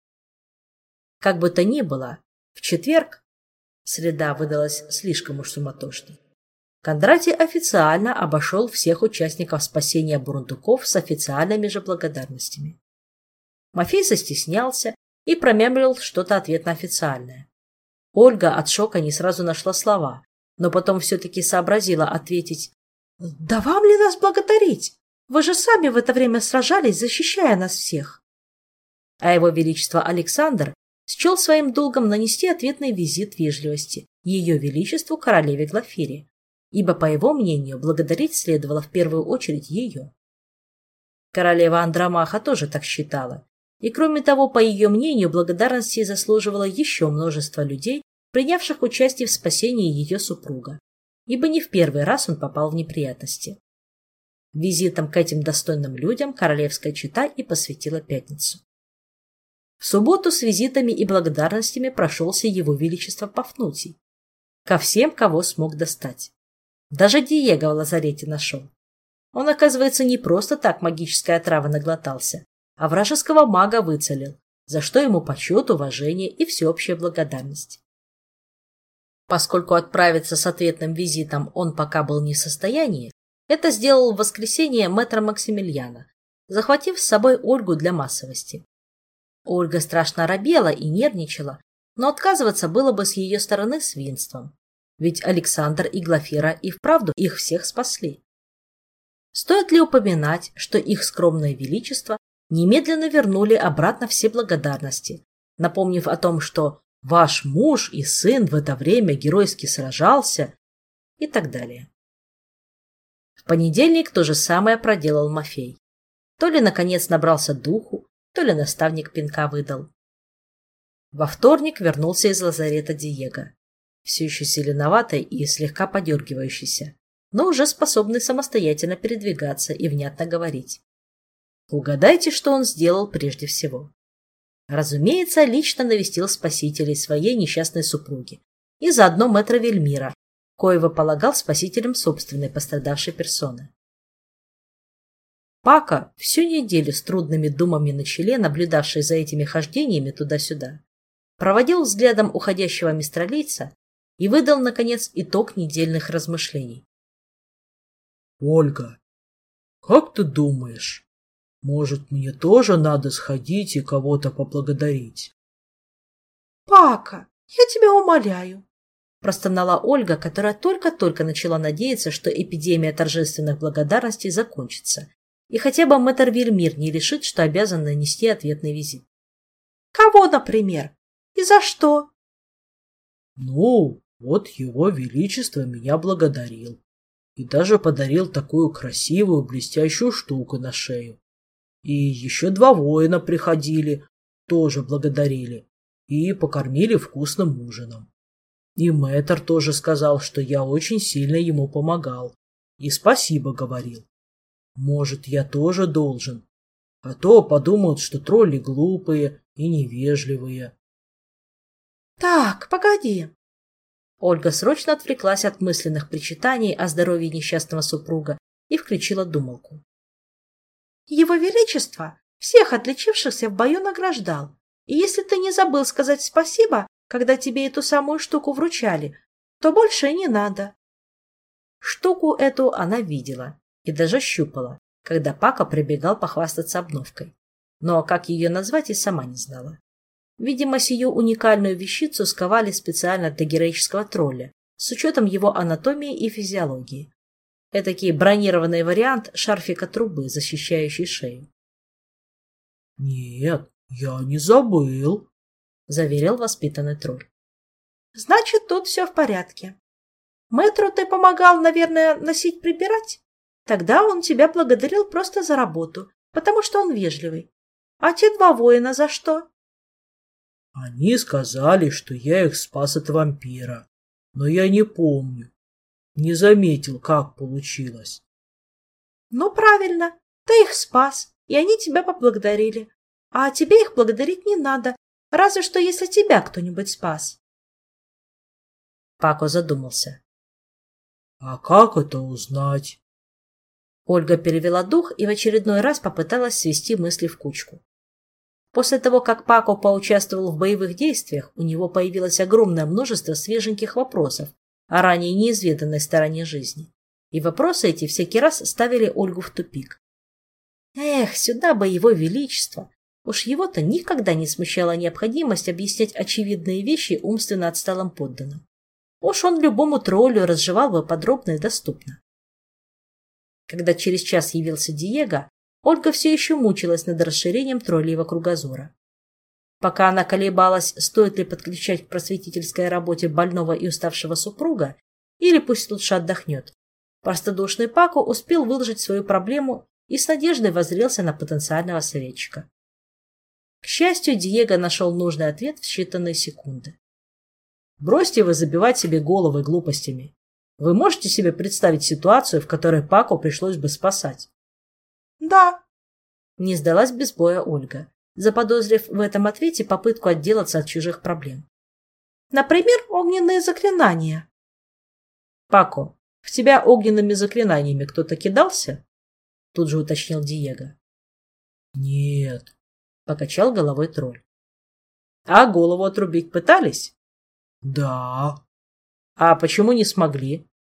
Как бы то ни было, в четверг, среда выдалась слишком уж суматошной, Кондратий официально обошел всех участников спасения бурундуков с официальными же благодарностями. Мафей застеснялся и промямлил что-то ответно официальное. Ольга от шока не сразу нашла слова, но потом все-таки сообразила ответить: «Да вам ли нас благодарить? Вы же сами в это время сражались, защищая нас всех». А его величество Александр счел своим долгом нанести ответный визит вежливости ее величеству королеве Глафире, ибо, по его мнению, благодарить следовало в первую очередь ее. Королева Андромаха тоже так считала, и, кроме того, по ее мнению, благодарности заслуживало еще множество людей, принявших участие в спасении ее супруга, ибо не в первый раз он попал в неприятности. Визитом к этим достойным людям королевская чета и посвятила пятницу. В субботу с визитами и благодарностями прошелся его величество Пафнутий ко всем, кого смог достать. Даже Диего в лазарете нашел. Он, оказывается, не просто так магической отравы наглотался, а вражеского мага выцелил, за что ему почет, уважение и всеобщая благодарность. Поскольку отправиться с ответным визитом он пока был не в состоянии, Это сделал в воскресенье мэтр Максимилиана, захватив с собой Ольгу для массовости. Ольга страшно робела и нервничала, но отказываться было бы с ее стороны свинством. Ведь Александр и Глафира и вправду их всех спасли. Стоит ли упоминать, что их скромное величество немедленно вернули обратно все благодарности, напомнив о том, что ваш муж и сын в это время геройски сражался и так далее. В понедельник то же самое проделал Мафей. То ли наконец набрался духу, то ли наставник пинка выдал. Во вторник вернулся из лазарета Диего, все еще зеленоватый и слегка подергивающийся, но уже способный самостоятельно передвигаться и внятно говорить. Угадайте, что он сделал прежде всего. Разумеется, лично навестил спасителей своей несчастной супруги и заодно мэтра Вельмира, коего полагал спасителем собственной пострадавшей персоны. Пако, всю неделю с трудными думами на челе, наблюдавший за этими хождениями туда-сюда, проводил взглядом уходящего мистралийца и выдал, наконец, итог недельных размышлений. «Ольга, как ты думаешь, может, мне тоже надо сходить и кого-то поблагодарить?» «Пако, я тебя умоляю», — простонала Ольга, которая только-только начала надеяться, что эпидемия торжественных благодарностей закончится, и хотя бы мэтр Вельмир не решит, что обязан нанести ответный визит. «Кого, например? И за что?» «Ну, вот его величество меня благодарил и даже подарил такую красивую блестящую штуку на шею. И еще два воина приходили, тоже благодарили и покормили вкусным ужином. И мэтр тоже сказал, что я очень сильно ему помогал и спасибо говорил. Может, я тоже должен, а то подумают, что тролли глупые и невежливые». «Так, погоди». Ольга срочно отвлеклась от мысленных причитаний о здоровье несчастного супруга и включила думалку. «Его Величество всех отличившихся в бою награждал, и если ты не забыл сказать спасибо, когда тебе эту самую штуку вручали, то больше и не надо». Штуку эту она видела и даже щупала, когда Пако прибегал похвастаться обновкой. Но как ее назвать и сама не знала. Видимо, сию уникальную вещицу сковали специально для героического тролля, с учетом его анатомии и физиологии. Этакий бронированный вариант шарфика-трубы, защищающий шею. «Нет, я не забыл», — заверил воспитанный тролль. «Значит, тут все в порядке. Мэтру ты помогал, наверное, носить-прибирать? Тогда он тебя благодарил просто за работу, потому что он вежливый. А те два воина за что?» «Они сказали, что я их спас от вампира, но я не помню, не заметил, как получилось». «Ну, правильно, ты их спас, и они тебя поблагодарили. А тебе их благодарить не надо, разве что если тебя кто-нибудь спас». Пако задумался. «А как это узнать?» Ольга перевела дух и в очередной раз попыталась свести мысли в кучку. После того, как Пако поучаствовал в боевых действиях, у него появилось огромное множество свеженьких вопросов о ранее неизведанной стороне жизни. И вопросы эти всякий раз ставили Ольгу в тупик. Эх, сюда бы его величество! Уж его-то никогда не смущала необходимость объяснять очевидные вещи умственно отсталым подданным. Уж он любому троллю разжевал бы подробно и доступно. Когда через час явился Диего, Ольга все еще мучилась над расширением троллейего кругозора. Пока она колебалась, стоит ли подключать к просветительской работе больного и уставшего супруга, или пусть лучше отдохнет, простодушный Пако успел выложить свою проблему и с надеждой воззрелся на потенциального советчика. К счастью, Диего нашел нужный ответ в считанные секунды. «Бросьте вы забивать себе головы глупостями. Вы можете себе представить ситуацию, в которой Пако пришлось бы спасать?» «Да», — не сдалась без боя Ольга, заподозрив в этом ответе попытку отделаться от чужих проблем. «Например, огненные заклинания». «Пако, в тебя огненными заклинаниями кто-то кидался?» — тут же уточнил Диего. «Нет», — покачал головой тролль. «А голову отрубить пытались?» «Да». «А почему не смогли?»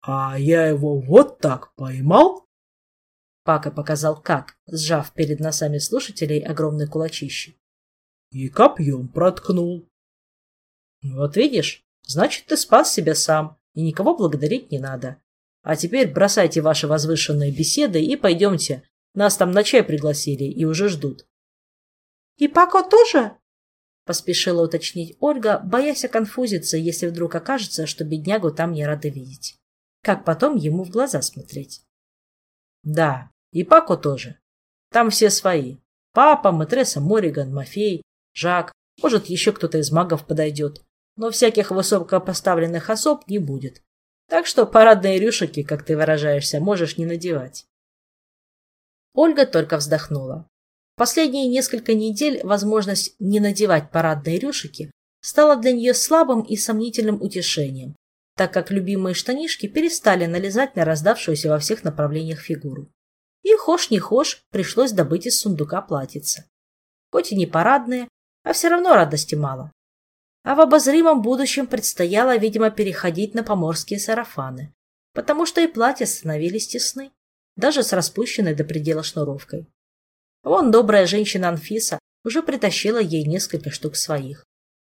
А я его вот так поймал? Пако показал как, сжав перед носами слушателей огромный кулачище. И копьем проткнул. Вот видишь, значит, ты спас себя сам, и никого благодарить не надо. А теперь бросайте ваши возвышенные беседы и пойдемте. Нас там на чай пригласили и уже ждут. — И Пако тоже? — поспешила уточнить Ольга, боясь оконфузиться, если вдруг окажется, что беднягу там не рады видеть. Как потом ему в глаза смотреть? — Да, и Пако тоже. Там все свои. Папа, мэтресса Мориган, Мафей, Жак, может, еще кто-то из магов подойдет. Но всяких высокопоставленных особ не будет. Так что парадные рюшики, как ты выражаешься, можешь не надевать. Ольга только вздохнула. Последние несколько недель возможность не надевать парадные рюшики стала для нее слабым и сомнительным утешением, так как любимые штанишки перестали налезать на раздавшуюся во всех направлениях фигуру. И хошь не хошь пришлось добыть из сундука платьица. Хоть и не парадные, а все равно радости мало. А в обозримом будущем предстояло, видимо, переходить на поморские сарафаны, потому что и платья становились тесны, даже с распущенной до предела шнуровкой. Вон добрая женщина Анфиса уже притащила ей несколько штук своих.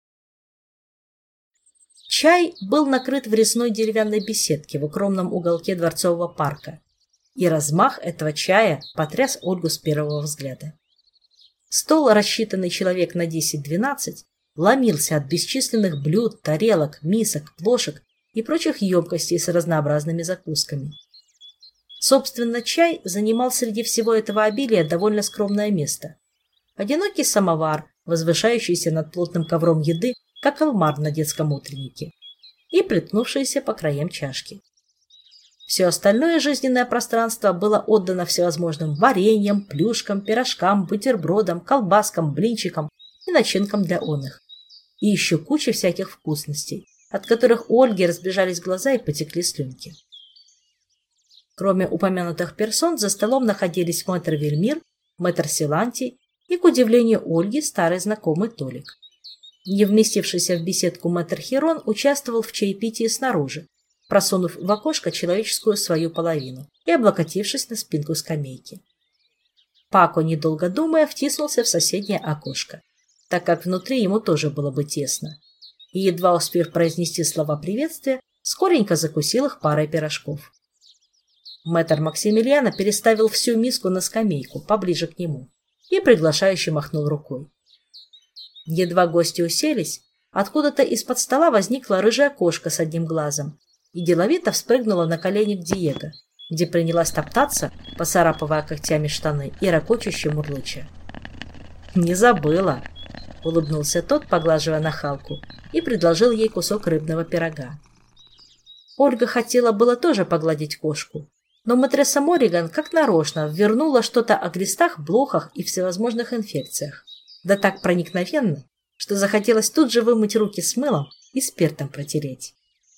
Чай был накрыт в резной деревянной беседке в укромном уголке дворцового парка, и размах этого чая потряс Ольгу с первого взгляда. Стол, рассчитанный человек на десять-двенадцать, ломился от бесчисленных блюд, тарелок, мисок, плошек и прочих емкостей с разнообразными закусками. Собственно, чай занимал среди всего этого обилия довольно скромное место. Одинокий самовар, возвышающийся над плотным ковром еды, как алмар на детском утреннике, и плетнувшиеся по краям чашки. Все остальное жизненное пространство было отдано всевозможным вареньям, плюшкам, пирожкам, бутербродам, колбаскам, блинчикам и начинкам для оных. И еще куча всяких вкусностей, от которых у Ольги разбежались глаза и потекли слюнки. Кроме упомянутых персон, за столом находились мэтр Вельмир, мэтр Силантий и, к удивлению Ольги, старый знакомый Толик. Не вместившийся в беседку мэтр Херон участвовал в чаепитии снаружи, просунув в окошко человеческую свою половину и облокотившись на спинку скамейки. Пако, недолго думая, втиснулся в соседнее окошко, так как внутри ему тоже было бы тесно, и, едва успев произнести слова приветствия, скоренько закусил их парой пирожков. Мэтр Максимилиана переставил всю миску на скамейку поближе к нему и приглашающе махнул рукой. Едва гости уселись, откуда-то из-под стола возникла рыжая кошка с одним глазом и деловито вспрыгнула на колени к Диего, где принялась топтаться, поцарапывая когтями штаны и ракочуще мурлыча. «Не забыла!» — улыбнулся тот, поглаживая нахалку, и предложил ей кусок рыбного пирога. Ольга хотела было тоже погладить кошку, но мэтресса Мориган как нарочно ввернула что-то о глистах, блохах и всевозможных инфекциях. Да так проникновенно, что захотелось тут же вымыть руки с мылом и спиртом протереть.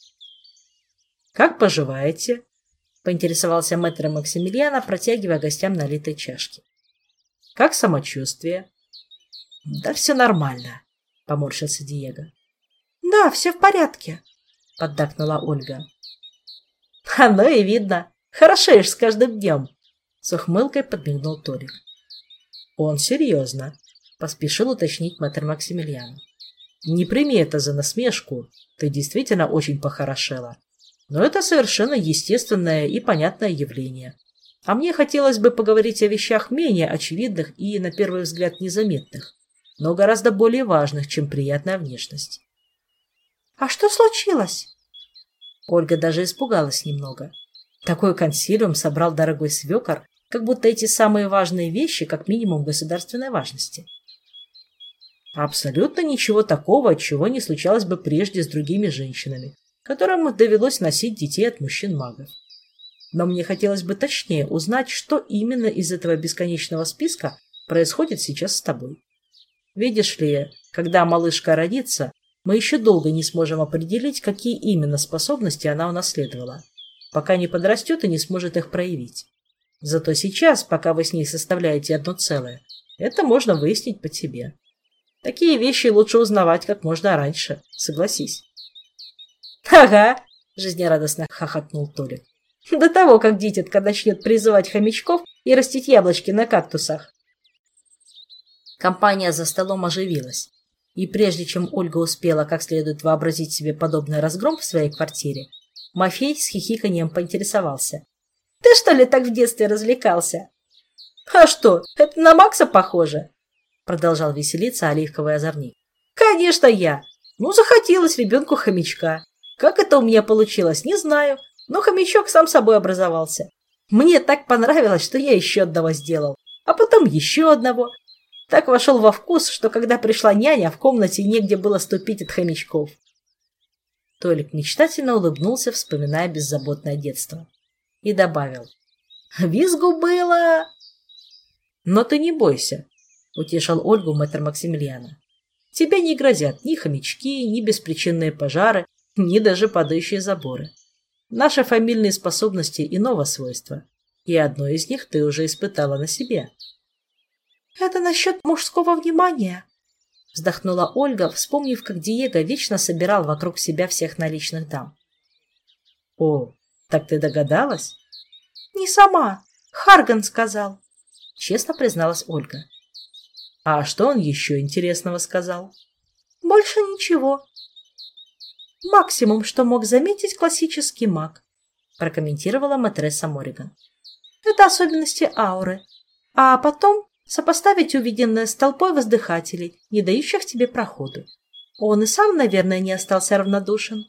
«Как поживаете?» — поинтересовался мэтр Максимилиана, протягивая гостям налитые чашки. «Как самочувствие?» «Да все нормально», — поморщился Диего. «Да, все в порядке», — поддакнула Ольга. «Оно и видно. Хорошеешь с каждым днем», — с ухмылкой подмигнул Толик. «Он серьезно», — поспешил уточнить мэтр Максимилиан. «Не прими это за насмешку. Ты действительно очень похорошела. Но это совершенно естественное и понятное явление. А мне хотелось бы поговорить о вещах менее очевидных и, на первый взгляд, незаметных, но гораздо более важных, чем приятная внешность». «А что случилось?» Ольга даже испугалась немного. Такой консилиум собрал дорогой свекор, как будто эти самые важные вещи, как минимум государственной важности. Абсолютно ничего такого, чего не случалось бы прежде с другими женщинами, которым довелось носить детей от мужчин-магов. Но мне хотелось бы точнее узнать, что именно из этого бесконечного списка происходит сейчас с тобой. Видишь ли, когда малышка родится, мы еще долго не сможем определить, какие именно способности она унаследовала, пока не подрастет и не сможет их проявить. Зато сейчас, пока вы с ней составляете одно целое, это можно выяснить по тебе. Такие вещи лучше узнавать как можно раньше, согласись. — Ага, жизнерадостно хохотнул Толик. До того, как дитятка начнет призывать хомячков и растить яблочки на кактусах. Компания за столом оживилась. И прежде чем Ольга успела как следует вообразить себе подобный разгром в своей квартире, Мафей с хихиканьем поинтересовался. «Ты что ли так в детстве развлекался?» «А что, это на Макса похоже?» Продолжал веселиться оливковый озорник. «Конечно я! Ну, захотелось ребенку хомячка. Как это у меня получилось, не знаю, но хомячок сам собой образовался. Мне так понравилось, что я еще одного сделал, а потом еще одного. Так вошел во вкус, что когда пришла няня, в комнате негде было ступить от хомячков». Толик мечтательно улыбнулся, вспоминая беззаботное детство. И добавил. «Визгу было...» «Но ты не бойся», — утешил Ольгу мэтр Максимилиана. «Тебе не грозят ни хомячки, ни беспричинные пожары, ни даже падающие заборы. Наши фамильные способности иного свойства, и одно из них ты уже испытала на себе». «Это насчет мужского внимания», — вздохнула Ольга, вспомнив, как Диего вечно собирал вокруг себя всех наличных дам. «О, так ты догадалась?» «Не сама. Харган сказал», — честно призналась Ольга. «А что он еще интересного сказал?» «Больше ничего. Максимум, что мог заметить классический маг», — прокомментировала матресса Морриган. «Это особенности ауры. А потом сопоставить увиденное с толпой воздыхателей, не дающих тебе проходу. Он и сам, наверное, не остался равнодушен.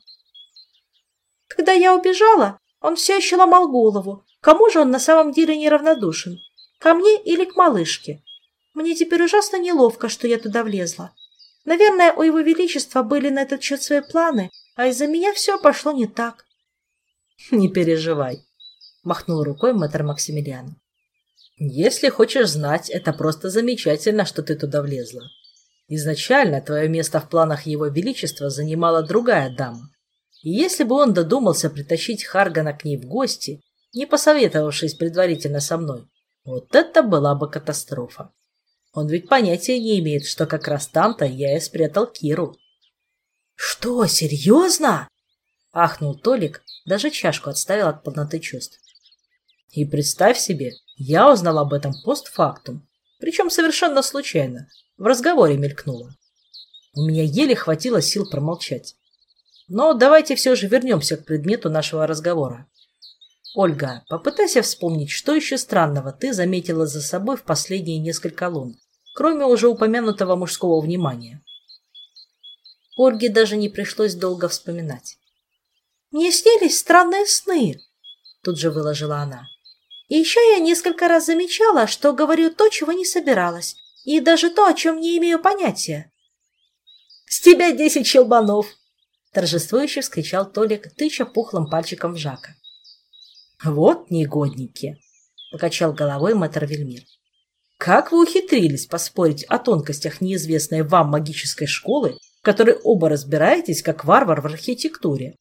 Когда я убежала, он все еще ломал голову, кому же он на самом деле неравнодушен, ко мне или к малышке. Мне теперь ужасно неловко, что я туда влезла. Наверное, у его величества были на этот счет свои планы, а из-за меня все пошло не так». «Не переживай», — махнул рукой мэтр Максимилиан. «Если хочешь знать, это просто замечательно, что ты туда влезла. Изначально твое место в планах его величества занимала другая дама. И если бы он додумался притащить Харгана к ней в гости, не посоветовавшись предварительно со мной, вот это была бы катастрофа. Он ведь понятия не имеет, что как раз там-то я и спрятал Киру». «Что, серьезно?» — ахнул Толик, даже чашку отставил от полноты чувств. «И представь себе, я узнал об этом постфактум, причем совершенно случайно, в разговоре мелькнуло. У меня еле хватило сил промолчать. Но давайте все же вернемся к предмету нашего разговора. Ольга, попытайся вспомнить, что еще странного ты заметила за собой в последние несколько лун, кроме уже упомянутого мужского внимания». Ольге даже не пришлось долго вспоминать. «Мне снились странные сны», — тут же выложила она. «И еще я несколько раз замечала, что говорю то, чего не собиралась, и даже то, о чем не имею понятия». «С тебя десять щелбанов!» — торжествующе вскричал Толик, тыча пухлым пальчиком в Жака. «Вот негодники!» — покачал головой мэтр Вельмир. «Как вы ухитрились поспорить о тонкостях неизвестной вам магической школы, в которой оба разбираетесь, как варвар в архитектуре?»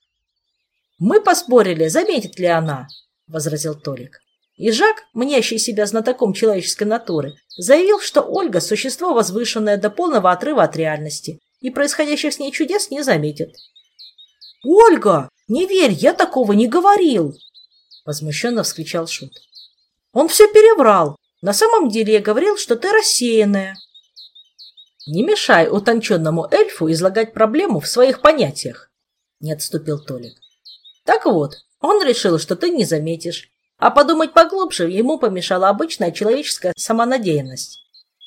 «Мы поспорили, заметит ли она», — возразил Толик. И Жак, мнящий себя знатоком человеческой натуры, заявил, что Ольга – существо возвышенное до полного отрыва от реальности и происходящих с ней чудес не заметит. «Ольга, не верь, я такого не говорил!» – возмущенно вскричал Шут. «Он все переврал. На самом деле я говорил, что ты рассеянная». «Не мешай утонченному эльфу излагать проблему в своих понятиях», – не отступил Толик. «Так вот, он решил, что ты не заметишь. А подумать поглубже ему помешала обычная человеческая самонадеянность».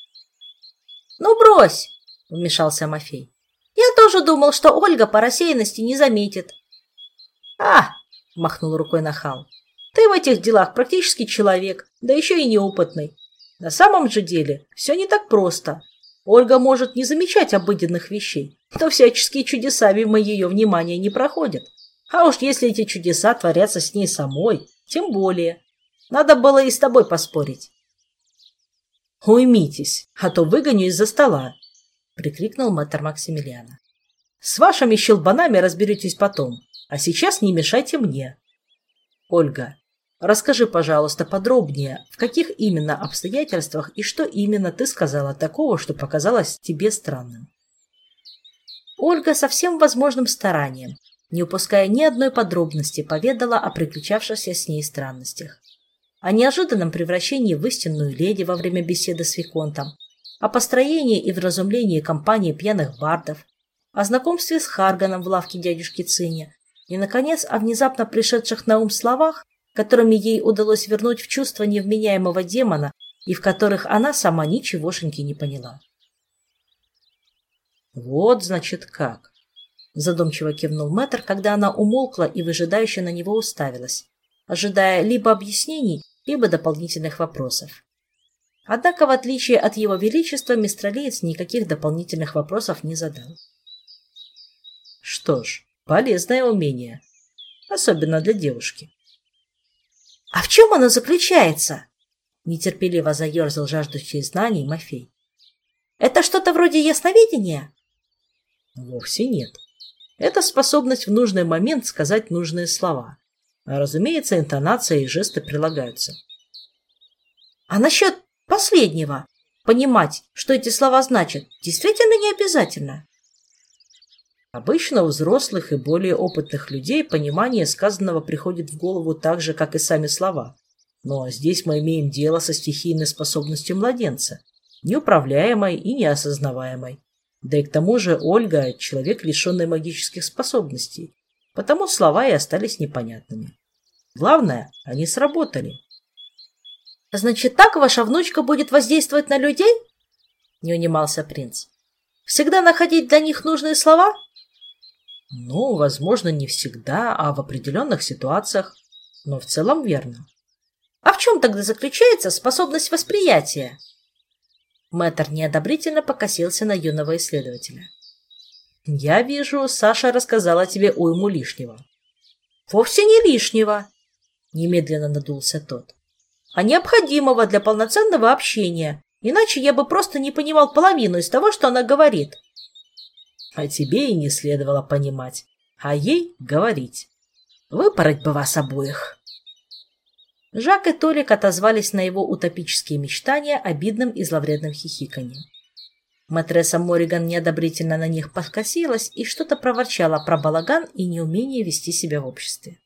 «Ну, брось!» — вмешался Мафей. «Я тоже думал, что Ольга по рассеянности не заметит». «А!» — махнул рукой нахал. «Ты в этих делах практически человек, да еще и неопытный. На самом же деле все не так просто. Ольга может не замечать обыденных вещей, но всяческие чудеса мимо ее внимания не проходят. А уж если эти чудеса творятся с ней самой, тем более. Надо было и с тобой поспорить». «Уймитесь, а то выгоню из-за стола», — прикрикнул мэтр Максимилиана. «С вашими щелбанами разберетесь потом, а сейчас не мешайте мне. Ольга, расскажи, пожалуйста, подробнее, в каких именно обстоятельствах и что именно ты сказала такого, что показалось тебе странным». Ольга со всем возможным старанием, не упуская ни одной подробности, поведала о приключавшихся с ней странностях. О неожиданном превращении в истинную леди во время беседы с Виконтом, о построении и вразумлении компании пьяных бардов, о знакомстве с Харганом в лавке дядюшки Циня и, наконец, о внезапно пришедших на ум словах, которыми ей удалось вернуть в чувство невменяемого демона и в которых она сама ничегошеньки не поняла. «Вот, значит, как!» — задумчиво кивнул мэтр, когда она умолкла и выжидающе на него уставилась, ожидая либо объяснений, либо дополнительных вопросов. Однако, в отличие от его величества, мистралиец никаких дополнительных вопросов не задал. Что ж, полезное умение, особенно для девушки. — А в чем оно заключается? — нетерпеливо заерзал жаждущий знаний Мафей. — Это что-то вроде ясновидения? — Вовсе нет. Это способность в нужный момент сказать нужные слова. А, разумеется, интонация и жесты прилагаются. — А насчет последнего, понимать, что эти слова значат, действительно не обязательно? Обычно у взрослых и более опытных людей понимание сказанного приходит в голову так же, как и сами слова. Но здесь мы имеем дело со стихийной способностью младенца, неуправляемой и неосознаваемой. Да и к тому же Ольга – человек, лишенный магических способностей, потому слова и остались непонятными. Главное, они сработали. — Значит, так ваша внучка будет воздействовать на людей? — не унимался принц. — Всегда находить для них нужные слова? — Ну, возможно, не всегда, а в определенных ситуациях, но в целом верно. — А в чем тогда заключается способность восприятия? Мэтр неодобрительно покосился на юного исследователя. — Я вижу, Саша рассказала тебе уйму лишнего. — Вовсе не лишнего, — немедленно надулся тот, — а необходимого для полноценного общения, иначе я бы просто не понимал половину из того, что она говорит. — А тебе и не следовало понимать, а ей говорить. Выпороть бы вас обоих. Жак и Толик отозвались на его утопические мечтания обидным и зловредным хихиканьем. Матресса Морриган неодобрительно на них покосилась и что-то проворчала про балаган и неумение вести себя в обществе.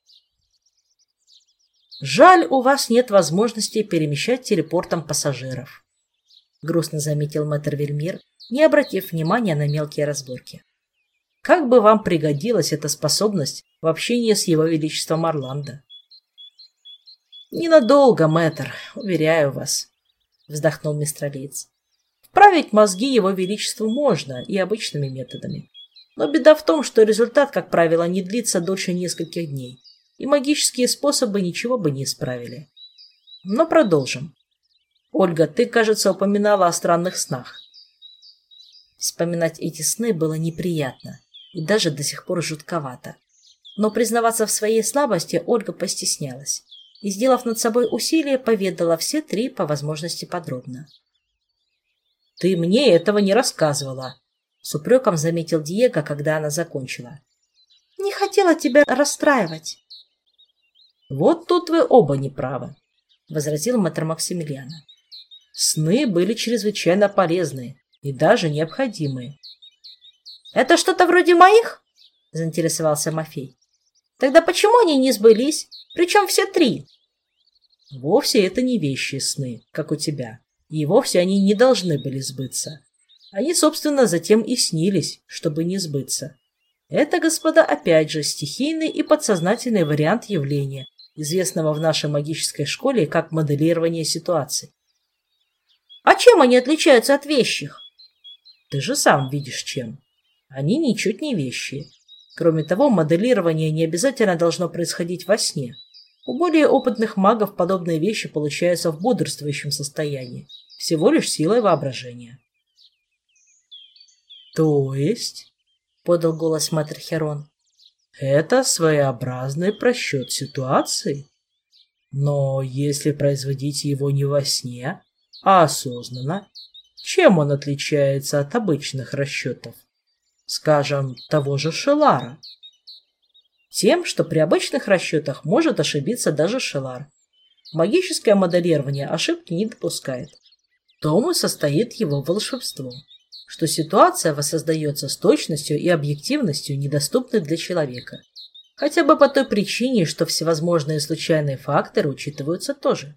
«Жаль, у вас нет возможности перемещать телепортом пассажиров», — грустно заметил мэтр Вельмир, не обратив внимания на мелкие разборки. «Как бы вам пригодилась эта способность в общении с его величеством Орландо?» «Ненадолго, мэтр, уверяю вас», — вздохнул мистралиец. «Вправить мозги его величеству можно и обычными методами. Но беда в том, что результат, как правило, не длится дольше нескольких дней, и магические способы ничего бы не исправили. Но продолжим. Ольга, ты, кажется, упоминала о странных снах». Вспоминать эти сны было неприятно и даже до сих пор жутковато. Но признаваться в своей слабости Ольга постеснялась и, сделав над собой усилие, поведала все три по возможности подробно. «Ты мне этого не рассказывала», — с упреком заметил Диего, когда она закончила. «Не хотела тебя расстраивать». «Вот тут вы оба неправы», — возразил мэтр Максимилиана. «Сны были чрезвычайно полезные и даже необходимые». «Это что-то вроде моих?» — заинтересовался Мафей. «Тогда почему они не сбылись? Причем все три?» «Вовсе это не вещи сны, как у тебя, и вовсе они не должны были сбыться. Они, собственно, затем и снились, чтобы не сбыться. Это, господа, опять же стихийный и подсознательный вариант явления, известного в нашей магической школе как моделирование ситуаций». «А чем они отличаются от вещих?» «Ты же сам видишь, чем. Они ничуть не вещи. Кроме того, моделирование не обязательно должно происходить во сне. У более опытных магов подобные вещи получаются в бодрствующем состоянии, всего лишь силой воображения». «То есть?» — подал голос мэтр Херон. «Это своеобразный просчет ситуации? Но если производить его не во сне, а осознанно, чем он отличается от обычных расчетов? Скажем, того же Шелара?» «Тем, что при обычных расчетах может ошибиться даже Шелар. Магическое моделирование ошибки не допускает. В том и состоит его волшебство, что ситуация воссоздается с точностью и объективностью, недоступной для человека, Хотя бы по той причине, что всевозможные случайные факторы учитываются тоже.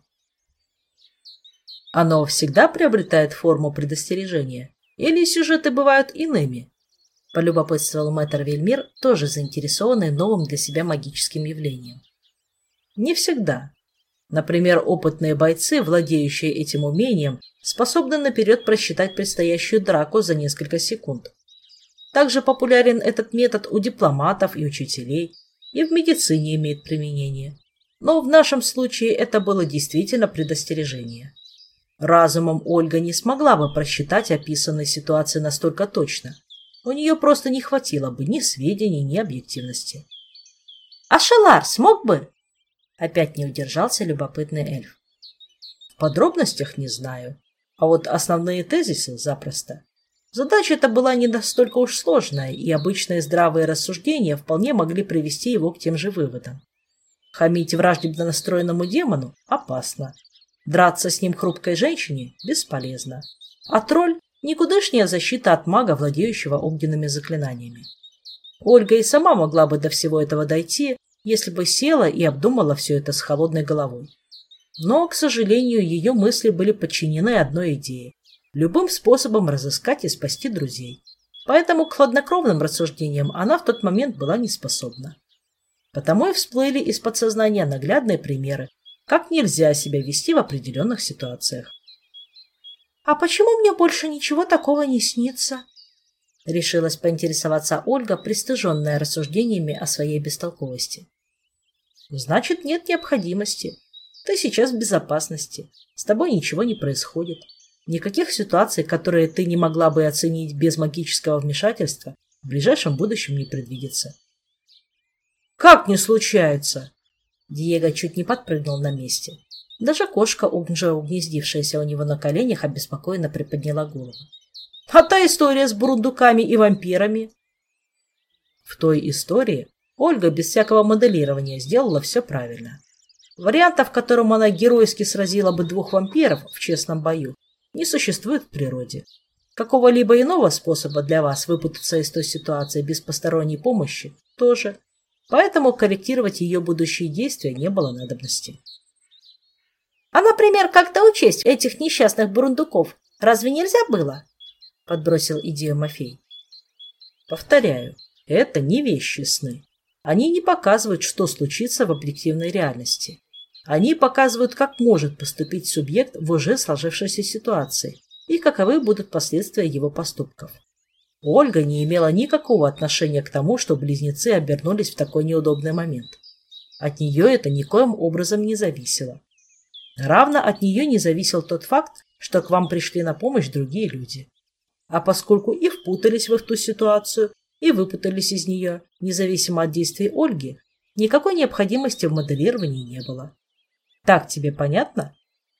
Оно всегда приобретает форму предостережения? Или сюжеты бывают иными? Полюбопытствовал мэтр Вельмир, тоже заинтересованный новым для себя магическим явлением. Не всегда. Например, опытные бойцы, владеющие этим умением, способны наперед просчитать предстоящую драку за несколько секунд. Также популярен этот метод у дипломатов и учителей, и в медицине имеет применение. Но в нашем случае это было действительно предостережение. Разумом Ольга не смогла бы просчитать описанные ситуации настолько точно. У нее просто не хватило бы ни сведений, ни объективности. «А Шелар смог бы?» Опять не удержался любопытный эльф. В подробностях не знаю, а вот основные тезисы запросто. Задача эта была не настолько уж сложная, и обычные здравые рассуждения вполне могли привести его к тем же выводам. Хамить враждебно настроенному демону опасно. Драться с ним хрупкой женщине бесполезно. А тролль – никудышняя защита от мага, владеющего огненными заклинаниями. Ольга и сама могла бы до всего этого дойти, если бы села и обдумала все это с холодной головой. Но, к сожалению, ее мысли были подчинены одной идее – любым способом разыскать и спасти друзей. Поэтому к хладнокровным рассуждениям она в тот момент была не способна. Потому и всплыли из подсознания наглядные примеры, как нельзя себя вести в определенных ситуациях. «А почему мне больше ничего такого не снится?» Решилась поинтересоваться Ольга, пристыженная рассуждениями о своей бестолковости. «Значит, нет необходимости. Ты сейчас в безопасности. С тобой ничего не происходит. Никаких ситуаций, которые ты не могла бы оценить без магического вмешательства, в ближайшем будущем не предвидится». «Как не случается?» Диего чуть не подпрыгнул на месте. Даже кошка, уже угнездившаяся у него на коленях, обеспокоенно приподняла голову. «А та история с бурундуками и вампирами?» В той истории Ольга без всякого моделирования сделала все правильно. Варианта, в котором она геройски сразила бы двух вампиров в честном бою, не существует в природе. Какого-либо иного способа для вас выпутаться из той ситуации без посторонней помощи тоже. Поэтому корректировать ее будущие действия не было надобности. «А, например, как-то учесть этих несчастных бурундуков разве нельзя было?» — подбросил идею Мафей. Повторяю, это не вещи сны. Они не показывают, что случится в объективной реальности. Они показывают, как может поступить субъект в уже сложившейся ситуации и каковы будут последствия его поступков. Ольга не имела никакого отношения к тому, что близнецы обернулись в такой неудобный момент. От нее это никоим образом не зависело. Равно от нее не зависел тот факт, что к вам пришли на помощь другие люди. А поскольку и впутались вы в ту ситуацию, и выпутались из нее, независимо от действий Ольги, никакой необходимости в моделировании не было. Так тебе понятно?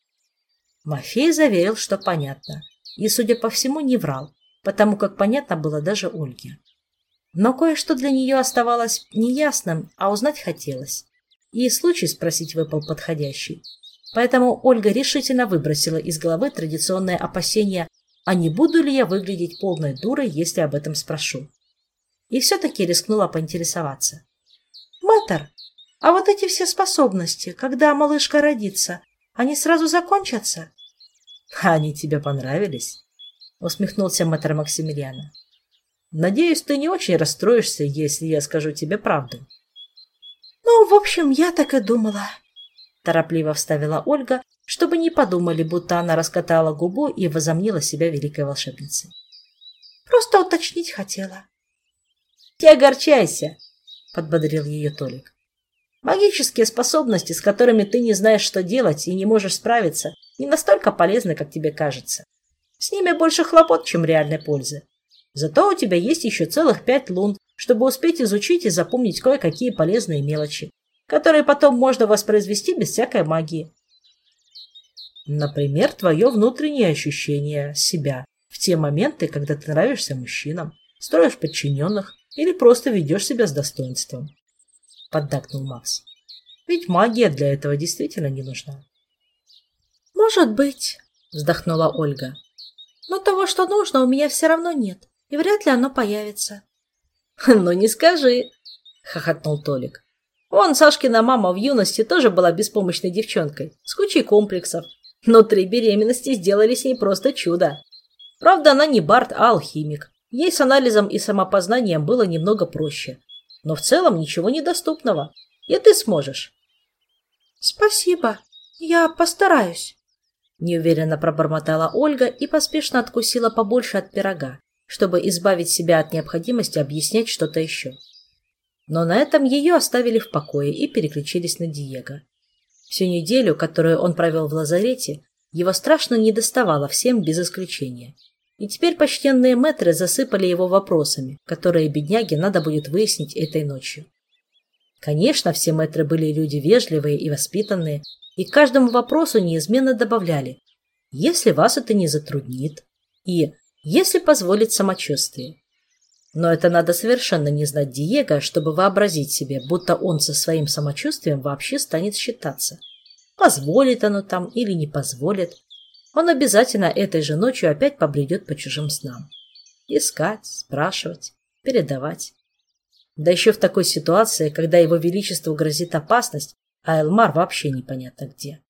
Мафей заверил, что понятно, и, судя по всему, не врал, потому как понятно было даже Ольге. Но кое-что для нее оставалось неясным, а узнать хотелось. И случай спросить выпал подходящий. Поэтому Ольга решительно выбросила из головы традиционное опасение, а не буду ли я выглядеть полной дурой, если об этом спрошу. И все-таки рискнула поинтересоваться. «Мэтр, а вот эти все способности, когда малышка родится, они сразу закончатся?» «Они тебе понравились?» — усмехнулся мэтр Максимилиана. «Надеюсь, ты не очень расстроишься, если я скажу тебе правду». «Ну, в общем, я так и думала», — торопливо вставила Ольга, чтобы не подумали, будто она раскатала губу и возомнила себя великой волшебницей. «Просто уточнить хотела». «Не огорчайся», — подбодрил ее Толик. «Магические способности, с которыми ты не знаешь, что делать и не можешь справиться, не настолько полезны, как тебе кажется. С ними больше хлопот, чем реальной пользы. Зато у тебя есть еще целых пять лун, чтобы успеть изучить и запомнить кое-какие полезные мелочи, которые потом можно воспроизвести без всякой магии. Например, твое внутреннее ощущение себя в те моменты, когда ты нравишься мужчинам, строишь подчиненных или просто ведешь себя с достоинством», — поддакнул Макс. «Ведь магия для этого действительно не нужна». «Может быть», — вздохнула Ольга. «Но того, что нужно, у меня все равно нет, и вряд ли оно появится». «Ну не скажи», хохотнул Толик. Вон Сашкина мама в юности тоже была беспомощной девчонкой, с кучей комплексов. Но три беременности сделали с ней просто чудо. Правда, она не бард, а алхимик. Ей с анализом и самопознанием было немного проще. Но в целом ничего недоступного. И ты сможешь. Спасибо. Я постараюсь. Неуверенно пробормотала Ольга и поспешно откусила побольше от пирога, чтобы избавить себя от необходимости объяснять что-то еще. Но на этом ее оставили в покое и переключились на Диего. Всю неделю, которую он провел в лазарете, его страшно недоставало всем без исключения. И теперь почтенные мэтры засыпали его вопросами, которые бедняге надо будет выяснить этой ночью. Конечно, все мэтры были люди вежливые и воспитанные, и к каждому вопросу неизменно добавляли «если вас это не затруднит» и «если позволит самочувствие». Но это надо совершенно не знать Диего, чтобы вообразить себе, будто он со своим самочувствием вообще станет считаться. Позволит оно там или не позволит. Он обязательно этой же ночью опять побредет по чужим снам. Искать, спрашивать, передавать. Да еще в такой ситуации, когда его величеству грозит опасность, а Элмар вообще непонятно где.